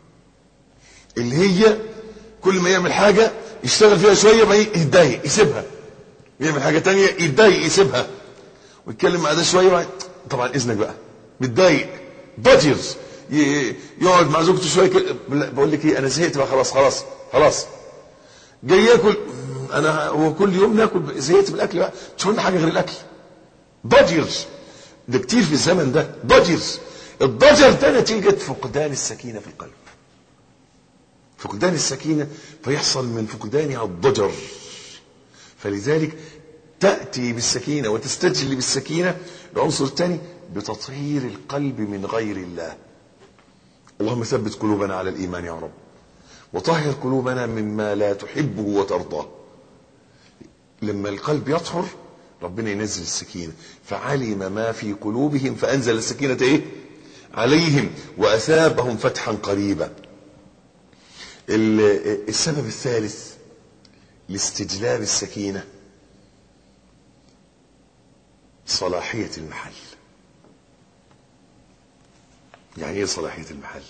اللي هي كل ما يعمل حاجة يشتغل فيها شوية ما يتضايق يسيبها، يعمل حاجة تانية يتضايق يسيبها، ويتكلم مع ده شوية طبعا اذنك بقى متضايق ضجر، يقعد مع زوجته شوية كده بقول لك ايه انا زهقت بقى خلاص خلاص خلاص، جاي ياكل انا هو كل يوم ناكل زهقت بالاكل بقى مش قلنا حاجة غير الاكل. ضجر ده كتير في الزمن ده ضجر. الضجر ده نتيجة فقدان السكينة في القلب، فقدان السكينة فيحصل من فقدانها الضجر. فلذلك تأتي بالسكينة وتستجلي بالسكينة. العنصر الثاني بتطهير القلب من غير الله. اللهم ثبت قلوبنا على الإيمان يا رب، وطهر قلوبنا مما لا تحبه وترضاه. لما القلب يطهر ربنا ينزل السكينة، فعلم ما في قلوبهم فأنزل السكينة ايه عليهم وأثابهم فتحا قريبا. السبب الثالث لاستجلاب السكينة صلاحية المحل. يعني ايه صلاحية المحل؟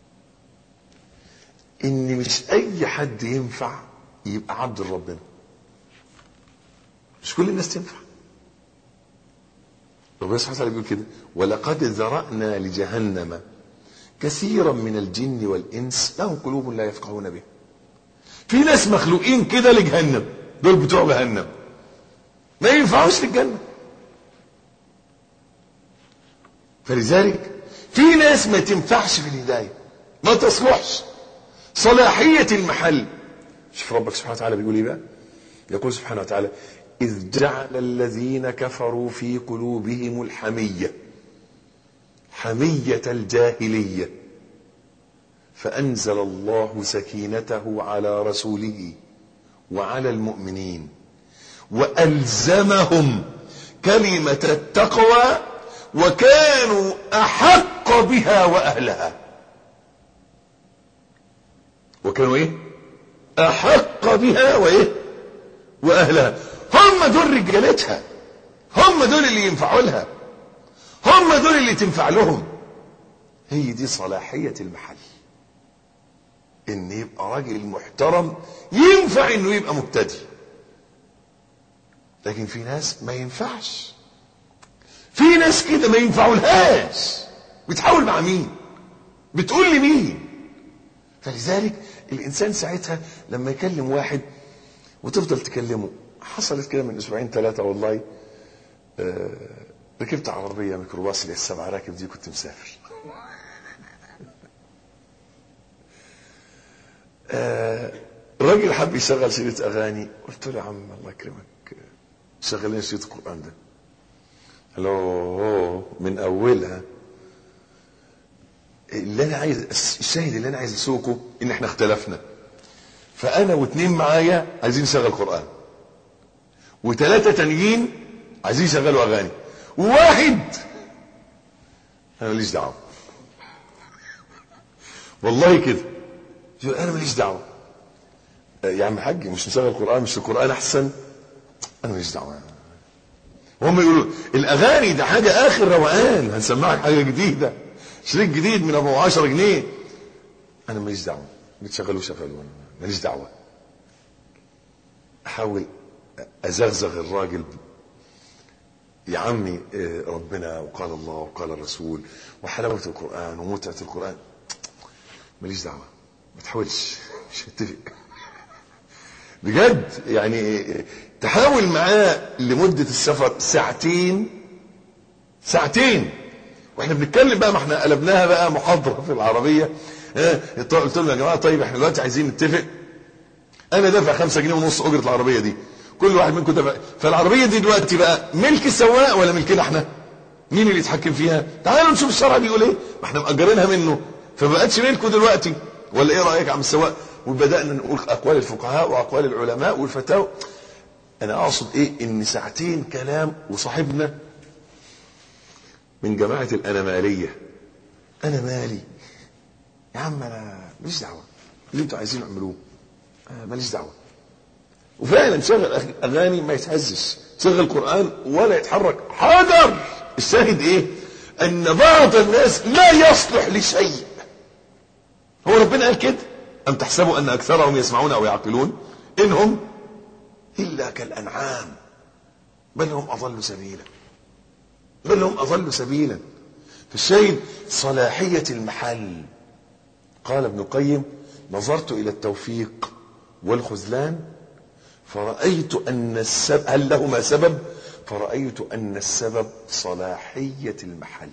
ان مش اي حد ينفع يبقى عبد ربنا، مش كل الناس تنفع. ربنا سبحانه وتعالى بيقول كده ولقد ذرأنا لجهنم كثيرا من الجن والإنس لهم قلوب لا يفقهون بها. في ناس مخلوقين كده لجهنم، دول بتوع جهنم ما ينفعوش للجنة. فلذلك في ناس ما تنفعش في الهداية، ما تصلحش. صلاحية المحل. شوف ربك سبحانه وتعالى بيقول ايه بقى؟ يقول سبحانه وتعالى إذ جعل الذين كفروا في قلوبهم الحمية حمية الجاهلية فأنزل الله سكينته على رسوله وعلى المؤمنين وألزمهم كلمة التقوى وكانوا أحق بها وأهلها. وكانوا ايه؟ أحق بها وايه؟ وأهلها. هم دول رجالتها، هم دول اللي ينفعوا لها، هم دول اللي تنفع لهم. هي دي صلاحية المحل، ان يبقى راجل محترم ينفع انه يبقى مبتدئ. لكن في ناس ما ينفعش، في ناس كده ما ينفعولهاش. بتحاول مع مين؟ بتقول لي مين؟ فلذلك الانسان ساعتها لما يكلم واحد وتفضل تكلمه. حصلت كده من اسبوعين ثلاثة والله. آه ركبت عربية ميكروباص اللي السبعة راكب دي، كنت مسافر. آه الراجل حب يشغل شريط اغاني، قلت له يا عم الله يكرمك شغل لنا شريط القرآن ده. قال له من اولها اللي انا عايز، الشاهد اللي انا عايز اسوقه ان احنا اختلفنا، فانا واثنين معايا عايزين نشغل قرآن، وثلاثة تانيين عايزين يشغلوا اغاني، وواحد انا ماليش دعوه. والله كده انا ماليش دعوه. يا عم حاج مش نشغل قرآن؟ مش القرآن احسن؟ انا ماليش دعوه. وهم يقولوا الاغاني ده حاجه اخر روقان، هنسمعك حاجه جديده، شريك جديد من ابو عشرة جنيه. انا ماليش دعوه، بتشغلوا شغلوا، ماليش دعوه. احاول ازغزغ الراجل، يا عمي ربنا وقال الله وقال الرسول وحلاوه القرآن ومتعه القرآن. ماليش دعوه، ما تحاولش، مش هتفق بجد. يعني تحاول معاه لمده السفر ساعتين ساعتين واحنا بنتكلم بقى، ما احنا قلبناها بقى محاضره في العربيه. قلت لهم يا جماعه طيب احنا دلوقتي عايزين نتفق، انا دافع خمسة جنيه ونص اجره العربيه دي، كل واحد منكم دافع، فالعربيه دي دلوقتي بقى ملك السواق ولا ملكنا احنا؟ مين اللي يتحكم فيها؟ تعالوا نشوف الشرع بيقول ايه، ما احنا مأجرينها منه، فبقتش ملكه دلوقتي، ولا ايه رايك يا عم السواق؟ وبدانا نقول اقوال الفقهاء واقوال العلماء والفتاوى. انا اقصد ايه؟ ان ساعتين كلام، وصاحبنا من جماعه الانماليه، انا مالي يا عم، انا ماليش دعوه، اللي انتوا عايزين اعملوه، ماليش دعوه. وفعلا شغل اغاني ما يتهزش، شغل قرآن ولا يتحرك حجر. الشاهد ايه؟ ان بعض الناس لا يصلح لشيء. هو ربنا قال كده، ام تحسبوا ان اكثرهم يسمعون او يعقلون انهم الا كالانعام بل هم اضل سبيلا، بل هم اضل سبيلا. فالشاهد صلاحية المحل. قال ابن القيم: نظرت الى التوفيق والخذلان فرأيت أن السبب، هل لهما سبب؟ فرأيت أن السبب صلاحية المحل.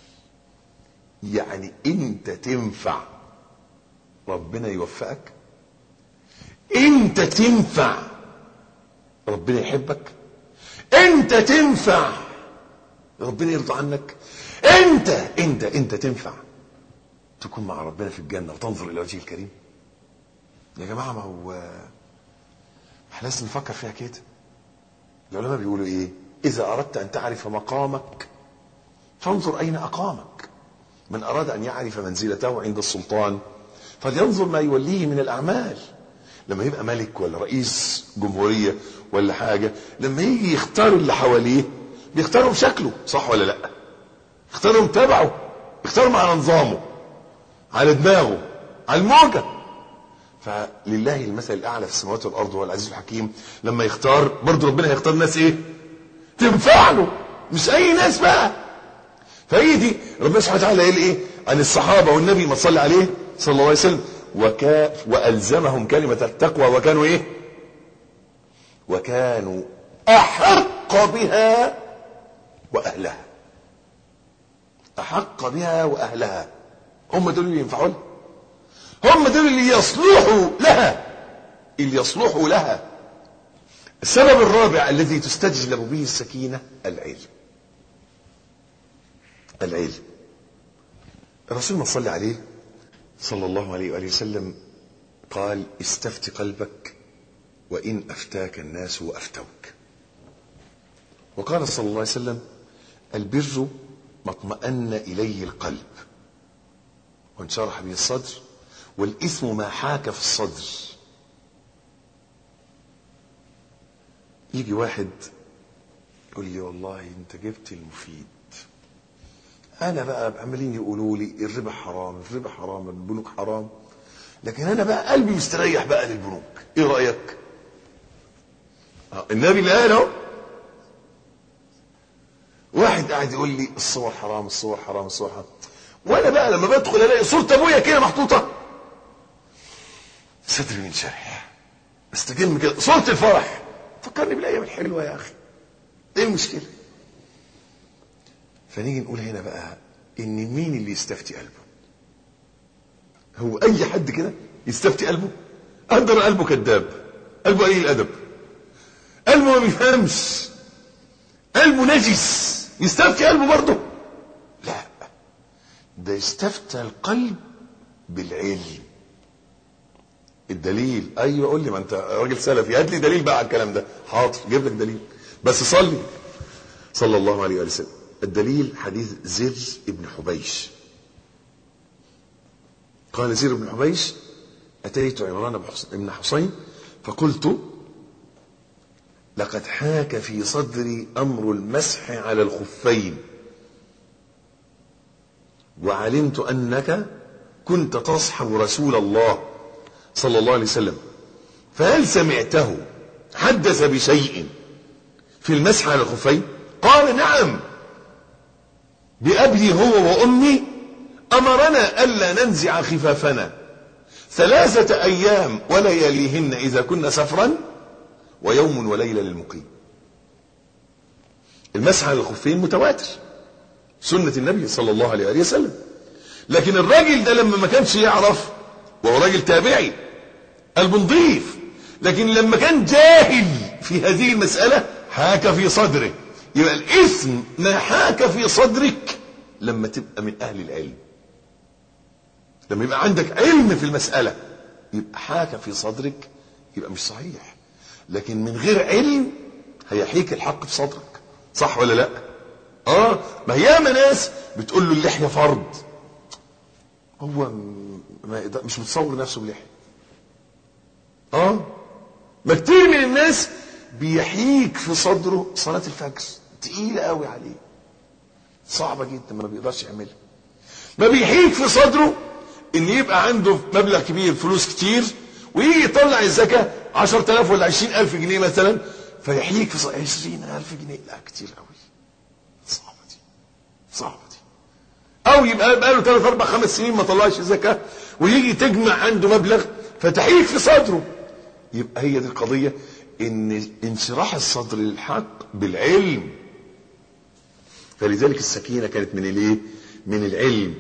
يعني أنت تنفع ربنا يوفقك، أنت تنفع ربنا يحبك، أنت تنفع ربنا يرضى عنك، أنت أنت أنت تنفع تكون مع ربنا في الجنة وتنظر إلى وجهه الكريم. يا جماعة ما هو احنا لازم نفكر فيها كده. العلماء بيقولوا ايه؟ اذا اردت ان تعرف مقامك فانظر اين اقامك. من اراد ان يعرف منزلته عند السلطان فلينظر ما يوليه من الاعمال. لما يبقى ملك ولا رئيس جمهورية ولا حاجة، لما يجي يختار اللي حواليه بيختارهم شكله، صح ولا لا؟ يختارهم تبعه، يختارهم على نظامه، على دماغه، على الموجة. فلله المثل الاعلى في السماوات والارض، هو العزيز الحكيم. لما يختار برضه ربنا هيختار ناس ايه؟ تنفع له، مش اي ناس بقى. فهي دي ربنا سبحانه وتعالى قال ايه عن الصحابه والنبي ما صلى عليه صلى الله عليه وسلم؟ وكا والزمهم كلمه التقوى وكانوا ايه؟ وكانوا احق بها واهلها. احق بها واهلها، هم دول اللي ينفعوا لها، هم دول اللي يصلحوا لها، اللي يصلحوا لها. السبب الرابع الذي تستجلب به السكينة العلم. العلم. الرسول ما صلى عليه صلى الله عليه وآله وسلم قال: استفت قلبك وإن أفتاك الناس وأفتوك. وقال صلى الله عليه وسلم: البر ما اطمأن إليه القلب وانشرح به الصدر، والإثم ما حاك في الصدر. يجي واحد يقول لي: والله انت جبت المفيد، انا بقى عمالين يقولوا لي الربا حرام الربا حرام البنوك حرام، لكن انا بقى قلبي مستريح بقى للبنوك. ايه رايك؟ النبي اللي قاله. واحد قاعد يقول لي الصور حرام الصور حرام الصور حرام، وانا بقى لما بدخل الاقي صورة ابويا كده محطوطه صدري بينشرح، استجم كده. صورة الفرح فكرني بالايام الحلوه يا اخي، ايه المشكله؟ فنيجي نقول هنا بقى ان مين اللي يستفتي قلبه؟ هو اي حد كده يستفتي قلبه؟ قدر قلبه كذاب، قلبه قليل الادب، قلبه ما بيفهمش، قلبه نجس، يستفتي قلبه برضه؟ لا، ده يستفتى القلب بالعلم. الدليل؟ ايوه قول لي، ما انت راجل سلفي، هات لي دليل بقى على الكلام ده. حاضر جيب لك دليل، بس صلي صلى الله عليه وسلم. الدليل حديث زر ابن حبيش. قال زر بن حبيش: اتيت عمران بن حسين فقلت: لقد حاك في صدري امر المسح على الخفين، وعلمت انك كنت تصحب رسول الله صلى الله عليه وسلم، فهل سمعته حدث بشيء في المسح على الخفين؟ قال: نعم، بأبي هو وأمي أمرنا ألا ننزع خفافنا ثلاثة أيام ولياليهن إذا كنا سفرا، ويوم وليلة للمقيم. المسح على الخفين متواتر، سنة النبي صلى الله عليه وسلم. لكن الراجل ده لما ما كانش يعرف، وهو راجل تابعي قلب نظيف، لكن لما كان جاهل في هذه المسألة حاك في صدره. يبقى الإثم ما حاك في صدرك لما تبقى من أهل العلم، لما يبقى عندك علم في المسألة يبقى حاك في صدرك، يبقى مش صحيح. لكن من غير علم هيحيك الحق في صدرك، صح ولا لا؟ اه، ما هي ناس بتقول له اللحية فرض، هو ما مش متصور نفسه بلحية. اه، ما كتير من الناس بيحيك في صدره صلاة الفجر، تقيلة قوي عليه، صعبة جدا، ما بيقدرش يعملها. ما بيحيك في صدره ان يبقى عنده مبلغ كبير، فلوس كتير، ويجي يطلع الزكاة عشرة آلاف ولا عشرين ألف جنيه مثلا، فيحيك في صدره عشرين ألف جنيه، لا كتير قوي، صعبة دي صعبة دي. او يبقى بقاله ثلاث اربع خمس سنين ما طلعش الزكاة، ويجي تجمع عنده مبلغ فتحيك في صدره. يبقى هي دي القضية، ان انشراح الصدر للحق بالعلم. فلذلك السكينة كانت من الايه؟ من العلم.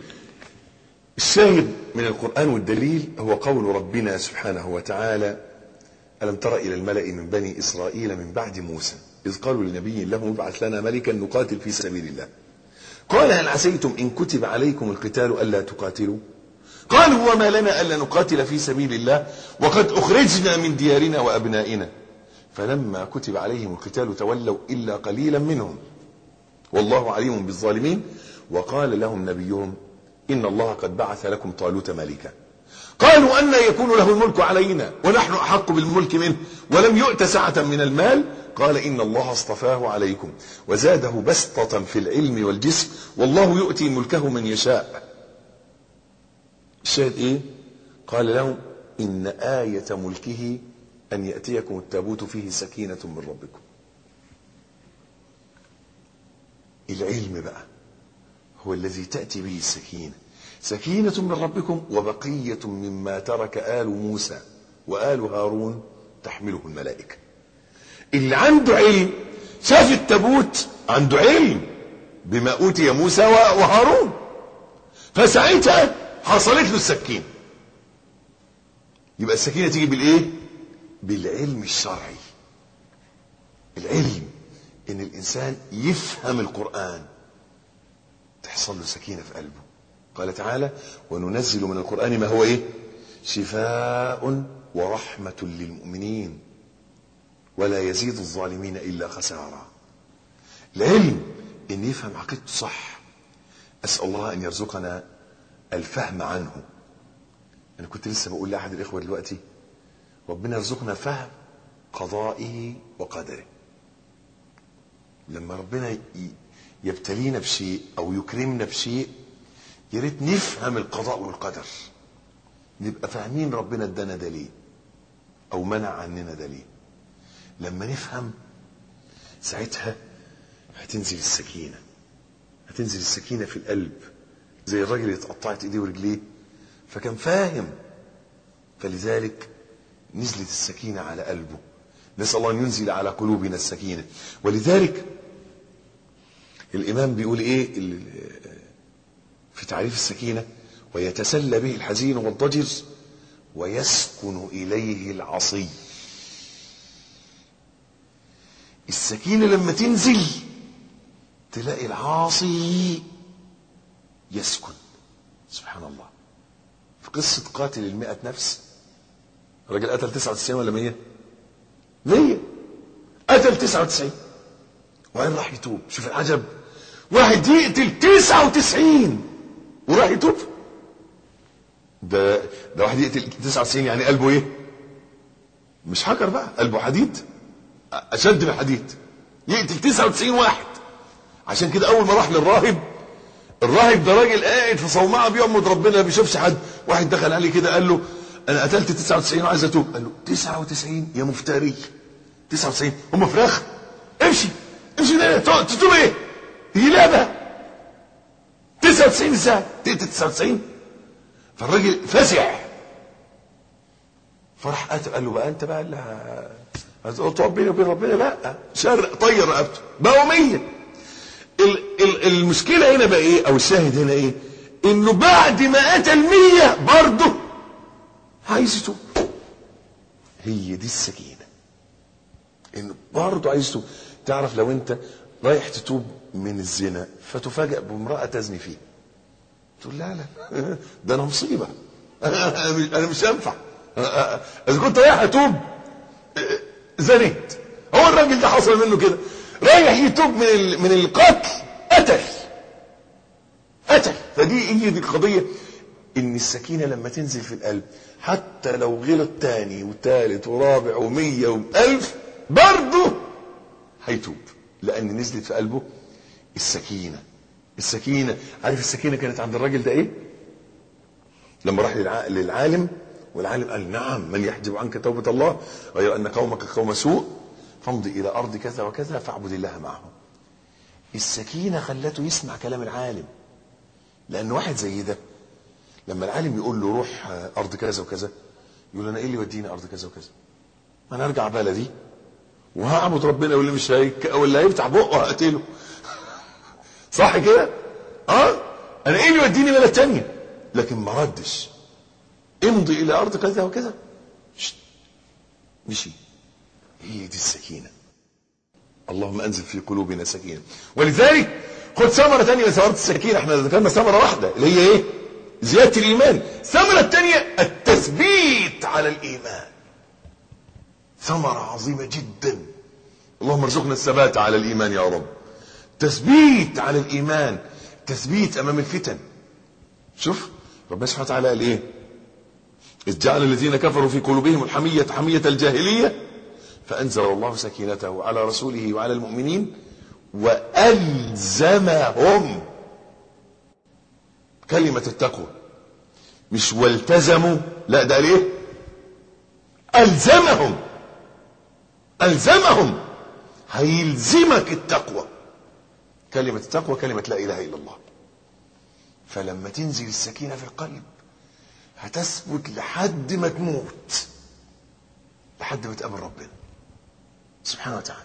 الشاهد من القرآن والدليل هو قول ربنا سبحانه وتعالى: ألم تر إلى الملأ من بني إسرائيل من بعد موسى إذ قالوا لنبي له ابعث لنا ملكا نقاتل في سبيل الله، قال هل عسيتم إن كتب عليكم القتال ألا تقاتلوا؟ قالوا وما لنا ألا نقاتل في سبيل الله وقد أخرجنا من ديارنا وأبنائنا، فلما كتب عليهم القتال تولوا إلا قليلا منهم والله عليم بالظالمين. وقال لهم نبيهم إن الله قد بعث لكم طالوت ملكا. قالوا أن يكون له الملك علينا ونحن أحق بالملك منه ولم يؤت سعة من المال، قال إن الله اصطفاه عليكم وزاده بسطة في العلم والجسم والله يؤتي ملكه من يشاء. الشاهد إيه؟ قال لهم إن آية ملكه أن يأتيكم التابوت فيه سكينة من ربكم. العلم بقى هو الذي تأتي به السكينة، سكينة من ربكم وبقية مما ترك آل موسى وآل هارون تحمله الملائكة. اللي عنده علم شاف التابوت، عنده علم بما أوتي موسى وهارون، فساعتها حصلت له السكينة. يبقى السكينة تيجي بالإيه؟ بالعلم الشرعي. العلم إن الإنسان يفهم القرآن تحصل له سكينة في قلبه. قال تعالى: وننزل من القرآن ما هو إيه؟ شفاء ورحمة للمؤمنين ولا يزيد الظالمين إلا خسارا. العلم إن يفهم عقيدته صح. أسأل الله أن يرزقنا الفهم عنه. أنا كنت لسه بقول لأحد الإخوة دلوقتي ربنا يرزقنا فهم قضائه وقدره. لما ربنا يبتلينا بشيء او يكرمنا بشيء، يا ريت نفهم القضاء والقدر، نبقى فاهمين ربنا ادانا ده ليه او منع عننا ده ليه. لما نفهم ساعتها هتنزل السكينة، هتنزل السكينة في القلب، زي الراجل اللي اتقطعت ايديه ورجليه فكان فاهم، فلذلك نزلت السكينة على قلبه. نسأل الله ان ينزل على قلوبنا السكينة. ولذلك الامام بيقول ايه في تعريف السكينة: ويتسلى به الحزين والضجر ويسكن اليه العصي. السكينة لما تنزل تلاقي العاصي يسكن. سبحان الله. في قصة قاتل المئة نفس، الراجل قتل تسعة وتسعين ولا مية؟ مية. قتل تسعة وتسعين وبعدين راح يتوب. شوف العجب، واحد يقتل تسعة وتسعين وراح يتوب. ده ده واحد يقتل تسعة وتسعين يعني قلبه ايه؟ مش حجر بقى، قلبه حديد، اشد من الحديد. يقتل تسعة وتسعين واحد. عشان كده اول ما راح للراهب، الراهب ده راجل قاعد في صومعه بيعبد ربنا ما بيشوفش حد، واحد دخل عليه كده قال له انا قتلت تسعة وتسعين وعايز اتوب. قال له تسعة وتسعين يا مفتري، تسعة وتسعين هم فراخ؟ امشي امشي ده تتوب ايه؟ هي لعبه؟ تسعة وتسعين ازاي؟ تقتل تسعة وتسعين؟ فالراجل فزع، فراح قاتل. قال له بقى انت بقى اللي هتقول تقعد بيني وبين ربنا؟ لا، شرق طير رقبته بقوا مية. المشكله هنا بقى ايه، او الشاهد هنا ايه؟ انه بعد ما قتل مية برضه عايز يتوب. هي دي السكينه، انه برضه عايز يتوب. تعرف لو انت رايح تتوب من الزنا فتفاجأ بامرأة تزني فيه، تقول لا لا ده انا مصيبة، انا مش هينفع. اذا كنت رايح اتوب زنيت، هو الراجل ده حصل منه كده، رايح يتوب من من القتل قتل قتل. فدي هي دي القضية، ان السكينة لما تنزل في القلب حتى لو غلط تاني وثالث ورابع ومية والف برضه هيتوب، لان نزلت في قلبه السكينة. السكينة، عارف السكينة كانت عند الراجل ده ايه؟ لما راح للعالم والعالم قال نعم، من يحجب عنك توبة الله غير ان قومك قوم سوء فامضي الى ارض كذا وكذا فاعبد الله معهم. السكينة خلته يسمع كلام العالم، لان واحد زي ده لما العالم يقول له روح ارض كذا وكذا يقول انا ايه اللي يوديني ارض كذا وكذا؟ ما انا ارجع بلدي وهعبد ربنا، واللي مش هيك واللي هيفتح بقه هقتله. صح كده؟ اه انا ايه اللي يوديني بلد تانية؟ لكن ما ردش، امضي الى ارض كذا وكذا، مشي. هي دي السكينة. اللهم انزل في قلوبنا سكينة. ولذلك خد ثمرة تانية من ثمرات السكينة. احنا ذكرنا ثمرة واحدة اللي هي ايه؟ زيادة الايمان. الثمرة التانية التثبيت على الايمان، ثمرة عظيمة جدا. اللهم ارزقنا الثبات على الايمان يا رب. تثبيت على الايمان، تثبيت امام الفتن. شوف ربنا سبحانه وتعالى قال ايه؟ اذ جعل الذين كفروا في قلوبهم الحمية حمية الجاهلية فانزل الله سكينته على رسوله وعلى المؤمنين والزمهم كلمة التقوى. مش والتزموا، لا ده قال ايه؟ الزمهم. الزمهم، هيلزمك التقوى. كلمة التقوى كلمة لا اله الا الله. فلما تنزل السكينة في القلب هتثبت لحد ما تموت، لحد ما تقابل ربنا سبحانه وتعالى.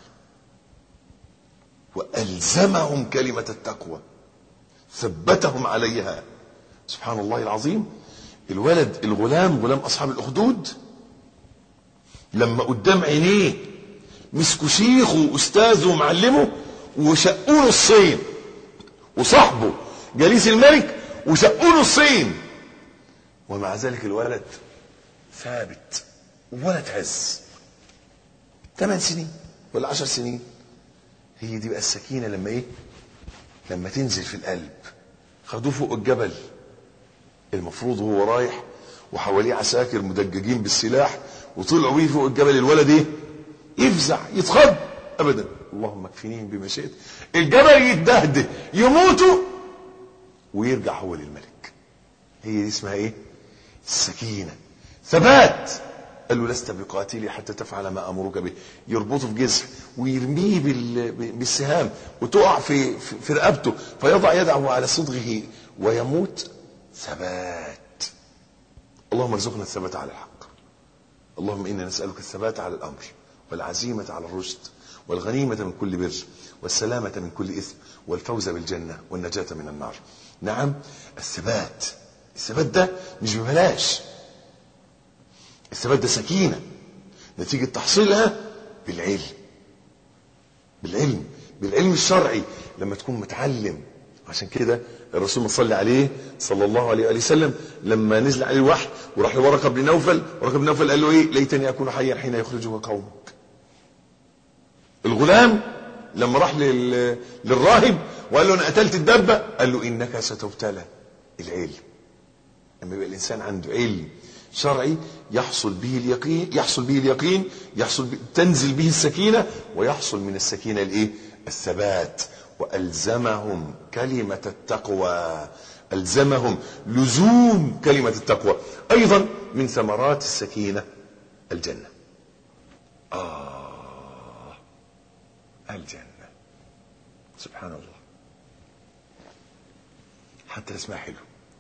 وألزمهم كلمة التقوى، ثبتهم عليها. سبحان الله العظيم. الولد الغلام غلام أصحاب الأخدود لما قدام عينيه مسكوا شيخه وأستاذه ومعلمه وشقوا الصين، وصاحبه جليس الملك وشقوا الصين، ومع ذلك الولد ثابت ولا تهز. ثمان سنين ولا عشر سنين. هي دي بقى السكينة لما ايه؟ لما تنزل في القلب. خدوه فوق الجبل، المفروض هو رايح وحواليه عساكر مدججين بالسلاح، وطلعوا بيه فوق الجبل. الولد ايه؟ يفزع يتخض ابدا، اللهم اكفنيهم بما شئت. الجبل يتدهده يموتوا ويرجع هو للملك. هي دي اسمها ايه؟ السكينة، ثبات. قال له لست بقاتلي حتى تفعل ما امرك به. يربطه في جسر ويرميه بالسهام وتقع في في رقبته فيضع يده على صدغه ويموت. ثبات. اللهم ارزقنا الثبات على الحق. اللهم انا نسألك الثبات على الامر والعزيمة على الرشد والغنيمة من كل بر والسلامة من كل اثم والفوز بالجنة والنجاة من النار. نعم، الثبات. الثبات ده مش ببلاش. الثبات ده سكينة نتيجة تحصيلها بالعلم، بالعلم بالعلم الشرعي لما تكون متعلم. عشان كده الرسول صلى عليه صلى الله عليه وآله وسلم لما نزل عليه الوحي وراح لورقة بن نوفل، ورقة بن نوفل قال له ايه؟ ليتني اكون حيا حين يخرجه قومك. الغلام لما راح لل... للراهب وقال له انا قتلت الدبة، قال له انك ستبتلى. العلم. لما يبقى الانسان عنده علم شرعي يحصل به اليقين، يحصل به اليقين يحصل ب... تنزل به السكينة، ويحصل من السكينة الايه؟ الثبات. وألزمهم كلمة التقوى. ألزمهم لزوم كلمة التقوى. أيضا من ثمرات السكينة الجنة. آه الجنة سبحان الله، حتى اسمها حلو،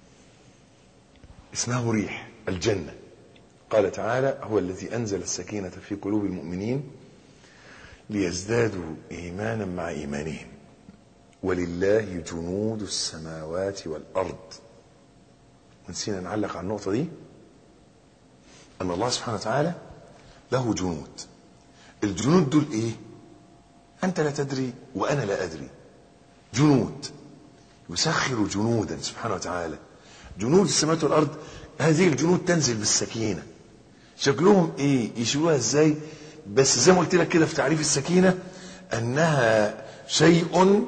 اسمها مريح. الجنة قال تعالى هو الذي أنزل السكينة في قلوب المؤمنين ليزدادوا إيمانا مع إيمانهم ولله جنود السماوات والأرض. ونسينا نعلق على النقطة دي، أن الله سبحانه وتعالى له جنود. الجنود دول إيه؟ أنت لا تدري وأنا لا أدري. جنود يسخر جنودا سبحانه وتعالى، جنود السماوات والأرض. هذه الجنود تنزل بالسكينة. شكلهم إيه؟ يشوفوها إزاي؟ بس زي ما قلت لك كده في تعريف السكينة أنها شيء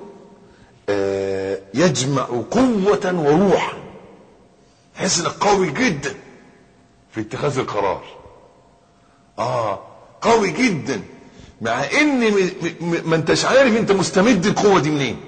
يجمع قوة وروحا. تحس انك قوي جدا في اتخاذ القرار. اه قوي جدا، مع ان ما انتش عارف انت مستمد القوة دي منين.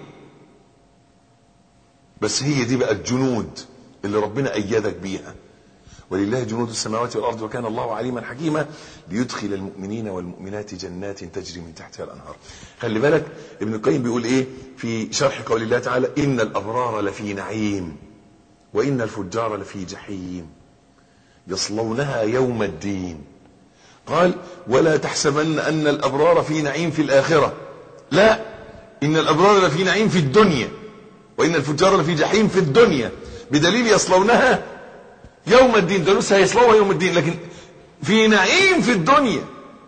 بس هي دي بقى الجنود اللي ربنا ايدك بيها. ولله جنود السماوات والارض وكان الله عليما حكيما ليدخل المؤمنين والمؤمنات جنات تجري من تحتها الانهار. خلي بالك ابن القيم بيقول ايه في شرح قول الله تعالى ان الابرار لفي نعيم وان الفجار لفي جحيم يصلونها يوم الدين. قال ولا تحسبن ان الابرار في نعيم في الاخرة، لا، ان الابرار لفي نعيم في الدنيا وان الفجار لفي جحيم في الدنيا، بدليل يصلونها يوم الدين. ده لسه هيصلوها يوم الدين، لكن في نعيم في الدنيا.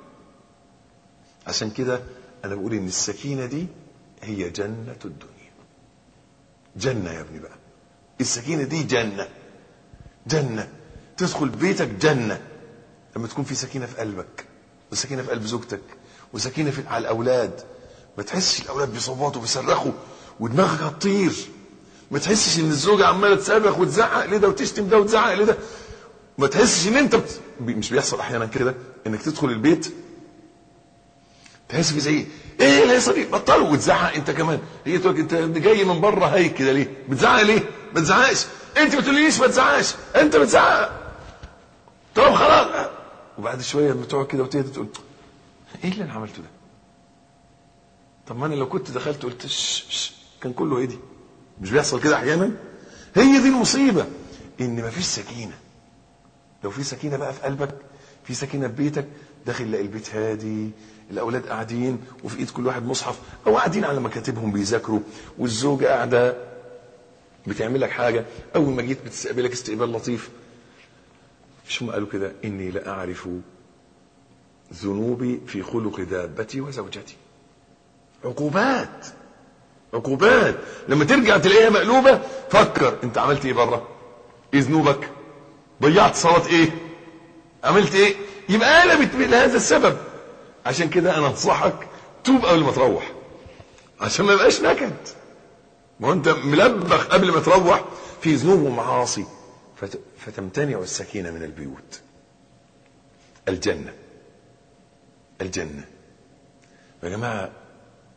عشان كده انا بقول ان السكينة دي هي جنة الدنيا. جنة يا ابني بقى، السكينة دي جنة. جنة تدخل بيتك جنة لما تكون في سكينة في قلبك، وسكينة في قلب زوجتك، وسكينة في على الاولاد. ما تحسش الاولاد بيصوتوا وبيصرخوا ودماغك هتطير. ما تحسش ان الزوجة عمالة تصرخ وتزعق لده وتشتم ده وتزعق لده. ما تحسش ان انت بت... مش بيحصل احيانا كده انك تدخل البيت تحس في زي ايه اللي يحصل؟ بطلوا وتزعق انت كمان. هي تقول انت جاي من بره هيك كده ليه؟ بتزعق ليه؟ ما تزعقش. انت ما تقوليش ما تزعقش، انت بتزعق. طب خلاص. وبعد شويه لما تقعد كده وتهدى تقول ايه اللي انا عملته ده؟ طب ما انا لو كنت دخلت قلت ش ش كان كله هدي. مش بيحصل كده احيانا؟ هي دي المصيبه، ان مفيش سكينه. لو في سكينه بقى في قلبك، في سكينه في بيتك، داخل لاقي البيت هادي، الاولاد قاعدين وفي ايد كل واحد مصحف او قاعدين على مكاتبهم بيذاكروا، والزوجه قاعده بتعمل لك حاجه، اول ما جيت بتستقبلك استقبال لطيف. مش هم قالوا كده اني لاعرف ذنوبي في خلق دابتي وزوجتي. عقوبات عقوبات. لما ترجع تلاقيها مقلوبه فكر انت عملت ايه بره؟ ايه ذنوبك؟ ضيعت صلاه ايه؟ عملت ايه؟ يبقى قلبت لهذا السبب. عشان كده انا انصحك توب قبل ما تروح، عشان ما يبقاش نكد. ما هو انت ملبخ قبل ما تروح في ذنوب ومعاصي، فت... فتمتنع السكينه من البيوت. الجنه الجنه يا جماعه،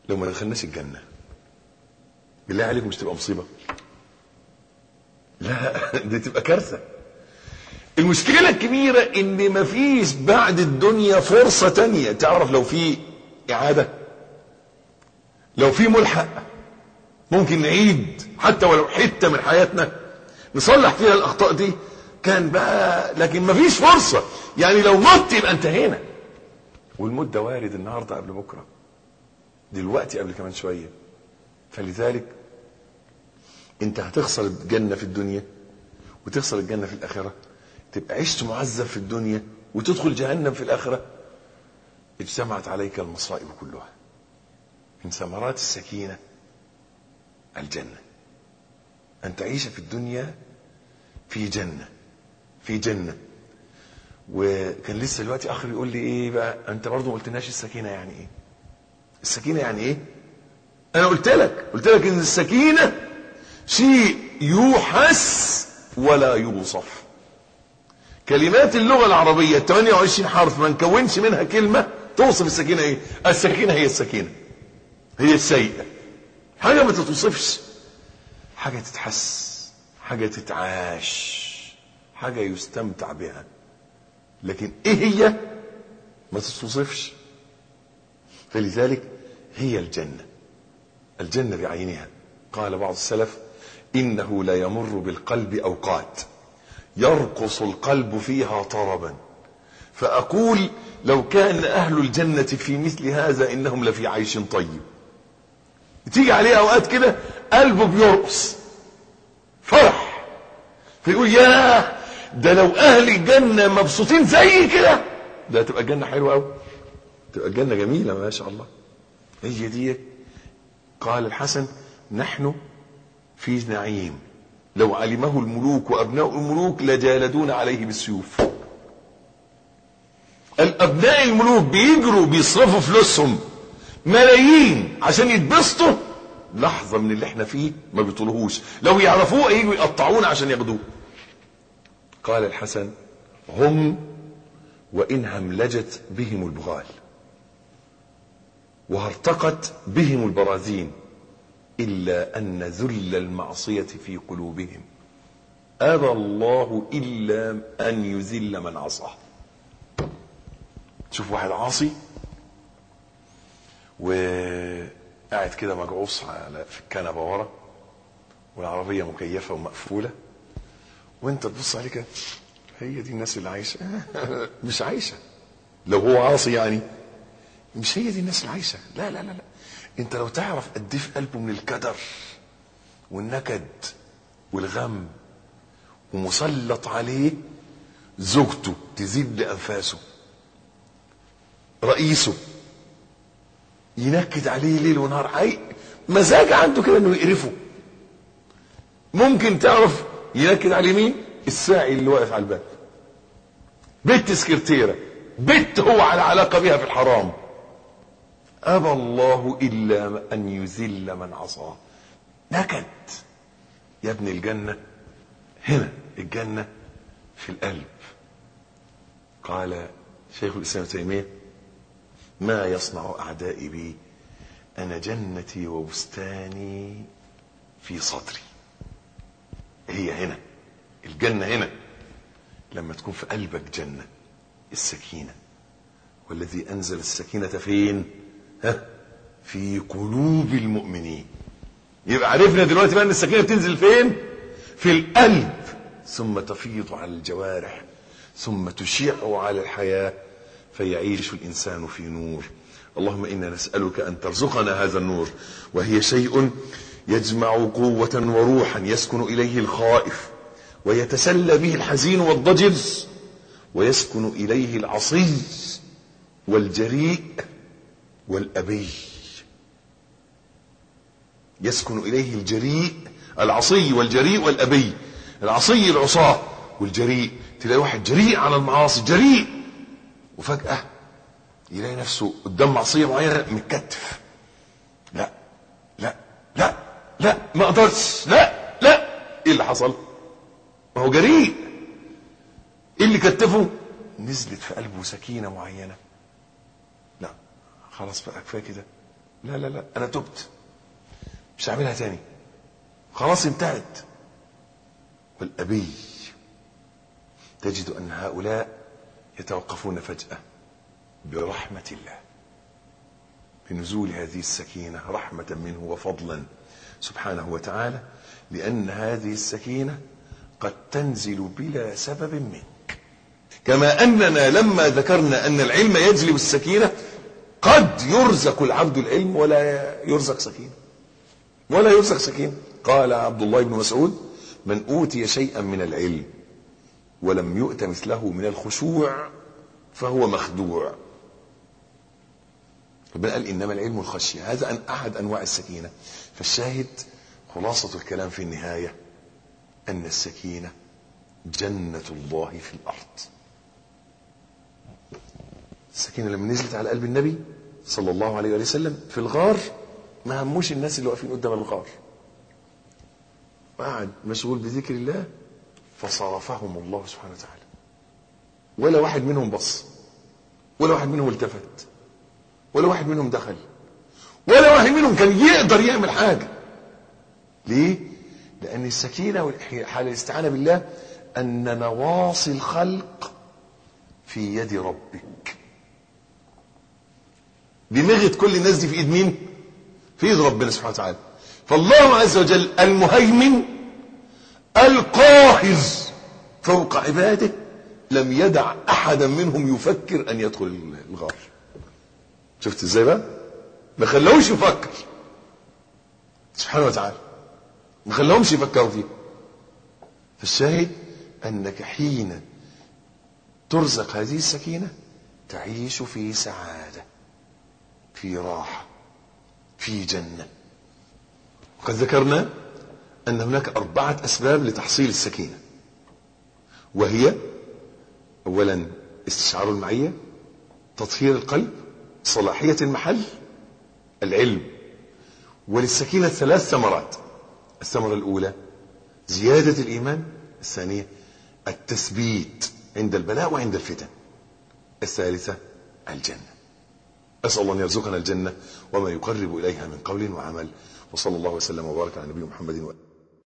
لو ما دخلناش الجنة بالله عليكم مش تبقى مصيبة؟ لا دي تبقى كارثة. المشكلة الكبيرة ان مفيش بعد الدنيا فرصة تانية. تعرف لو في اعادة، لو في ملحق، ممكن نعيد حتى ولو حتة من حياتنا نصلح فيها الاخطاء دي كان بقى، لكن مفيش فرصة. يعني لو مت يبقى انتهينا، والموت ده وارد النهاردة قبل بكرة، دلوقتي قبل كمان شوية. فلذلك انت هتخسر الجنة في الدنيا وتخسر الجنة في الاخرة، تبقى عشت معذب في الدنيا وتدخل جهنم في الاخرة. اجتمعت عليك المصائب كلها. من ثمرات السكينة الجنة، ان تعيش في الدنيا في جنة، في جنة. وكان لسه دلوقتي اخر يقول لي ايه بقى، انت برضو ما قلتناش السكينة يعني ايه. السكينة يعني ايه؟ انا قلت لك قلت لك ان السكينة شيء يوحس ولا يوصف. كلمات اللغة العربية ثمانية وعشرين حرف ما نكونش منها كلمة توصف السكينة ايه. السكينة هي السكينة، هي السيئة، حاجة ما تتوصفش، حاجة تتحس، حاجة تتعاش، حاجة يستمتع بها. لكن ايه هي ما تتوصفش. فلذلك هي الجنة، الجنة بعينها. قال بعض السلف إنه لا يمر بالقلب أوقات يرقص القلب فيها طربا، فأقول لو كان أهل الجنة في مثل هذا إنهم لفي عيش طيب. تيجي عليه أوقات كده قلبه بيرقص فرح، فيقول يا ده لو أهل الجنة مبسوطين زي كده ده تبقى الجنة حلوة أوي، تبقى الجنة جميلة ما شاء الله. هي دي. قال الحسن نحن في نعيم لو علمه الملوك وأبناء الملوك لجالدون عليه بالسيوف. الأبناء الملوك بيجروا بيصرفوا فلوسهم ملايين عشان يتبسطوا، لحظة من اللي احنا فيه ما بيطولهوش، لو يعرفوه يجوا يقطعونا عشان ياخدوه. قال الحسن هم وإن هملجت بهم البغال وارتقت بهم البراذين إلا أن ذل المعصية في قلوبهم أبى الله إلا أن يذل من عصاه. تشوف واحد عاصي وقاعد كده مجعوص على في الكنبة ورا والعربية مكيفة ومقفولة، وانت تبص عليه كده هي دي الناس اللي عايشة؟ مش عايشة. لو هو عاصي يعني مش هي دي الناس اللي عايشة. لا لا لا لا. انت لو تعرف قد ايه في قلبه من الكدر والنكد والغم، ومسلط عليه زوجته تزيد لأنفاسه، رئيسه ينكد عليه ليل ونهار، عاي مزاج عنده كده انه يقرفه. ممكن تعرف ينكد عليه مين؟ الساعي اللي واقف على الباب، بنت سكرتيرة، بنت هو على علاقة بها في الحرام. أبى الله إلا أن يذل من عصاه. نكد. يا ابن الجنة هنا، الجنة في القلب. قال شيخ الإسلام ابن تيمية ما يصنع أعدائي بي أنا جنتي وبستاني في صدري. هي هنا الجنة، هنا لما تكون في قلبك جنة السكينة. والذي أنزل السكينة فين؟ ها؟ في قلوب المؤمنين. يبقى عرفنا دلوقتي بقى ان السكينة بتنزل فين؟ في القلب، ثم تفيض على الجوارح، ثم تشيع على الحياة، فيعيش الإنسان في نور. اللهم إنا نسألك أن ترزقنا هذا النور، وهي شيء يجمع قوة وروحا يسكن إليه الخائف ويتسلى به الحزين والضجر، ويسكن إليه العصي والجريء والأبي. يسكن إليه الجريء العصي والجريء والأبي. العصي العصاة، والجريء تلاقي واحد جريء على المعاصي، جريء، وفجأة يلاقي نفسه قدام معصية معينة متكتف. لا لا لا لا ما اقدرش، لا لا. ايه اللي حصل؟ ما هو جريء. ايه اللي كتفه؟ نزلت في قلبه سكينة معينة. لا خلاص بقى كفاية كده، لا لا لا انا تبت، مش هعملها تاني، خلاص انتهت. والأبي تجد أن هؤلاء يتوقفون فجأة برحمة الله، بنزول هذه السكينة رحمة منه وفضلا سبحانه وتعالى، لأن هذه السكينة قد تنزل بلا سبب منك. كما أننا لما ذكرنا أن العلم يجلب السكينة، قد يرزق العبد العلم ولا يرزق سكينة، ولا يرزق سكينة. قال عبد الله بن مسعود: من أوتي شيئا من العلم ولم يؤت مثله من الخشوع فهو مخدوع. ربنا قال: إنما العلم الخشية. هذا أن أحد أنواع السكينة. فالشاهد خلاصة الكلام في النهاية أن السكينة جنة الله في الأرض. السكينة لما نزلت على قلب النبي صلى الله عليه وسلم في الغار، ما هموش الناس اللي واقفين قدام الغار، وقعد مشغول بذكر الله، فصرفهم الله سبحانه وتعالى. ولا واحد منهم بص، ولا واحد منهم التفت، ولا واحد منهم دخل، ولا واحد منهم كان يقدر يعمل حاجة. ليه؟ لأن السكينة وحال الاستعانة بالله أن نواصي الخلق في يد ربك. دماغة كل الناس دي في ايد مين؟ في ايد ربنا سبحانه وتعالى. فالله عز وجل المهيمن القاهر فوق عباده لم يدع احدا منهم يفكر ان يدخل الغار. شفت ازاي بقى؟ ما خلوش يفكر سبحانه وتعالى، ما خلوهمش يفكروا فيه. فالشاهد انك حين ترزق هذه السكينة تعيش في سعادة، في راحة، في جنة. وقد ذكرنا أن هناك أربعة أسباب لتحصيل السكينة، وهي: أولا استشعار المعية، تطهير القلب، صلاحية المحل، العلم. وللسكينة ثلاث ثمرات: الثمرة الأولى زيادة الإيمان، الثانية التثبيت عند البلاء وعند الفتن، الثالثة الجنة. أسأل الله أن يرزقنا الجنة وما يقرب إليها من قول وعمل. وصلى الله وسلم وبارك على نبينا محمد.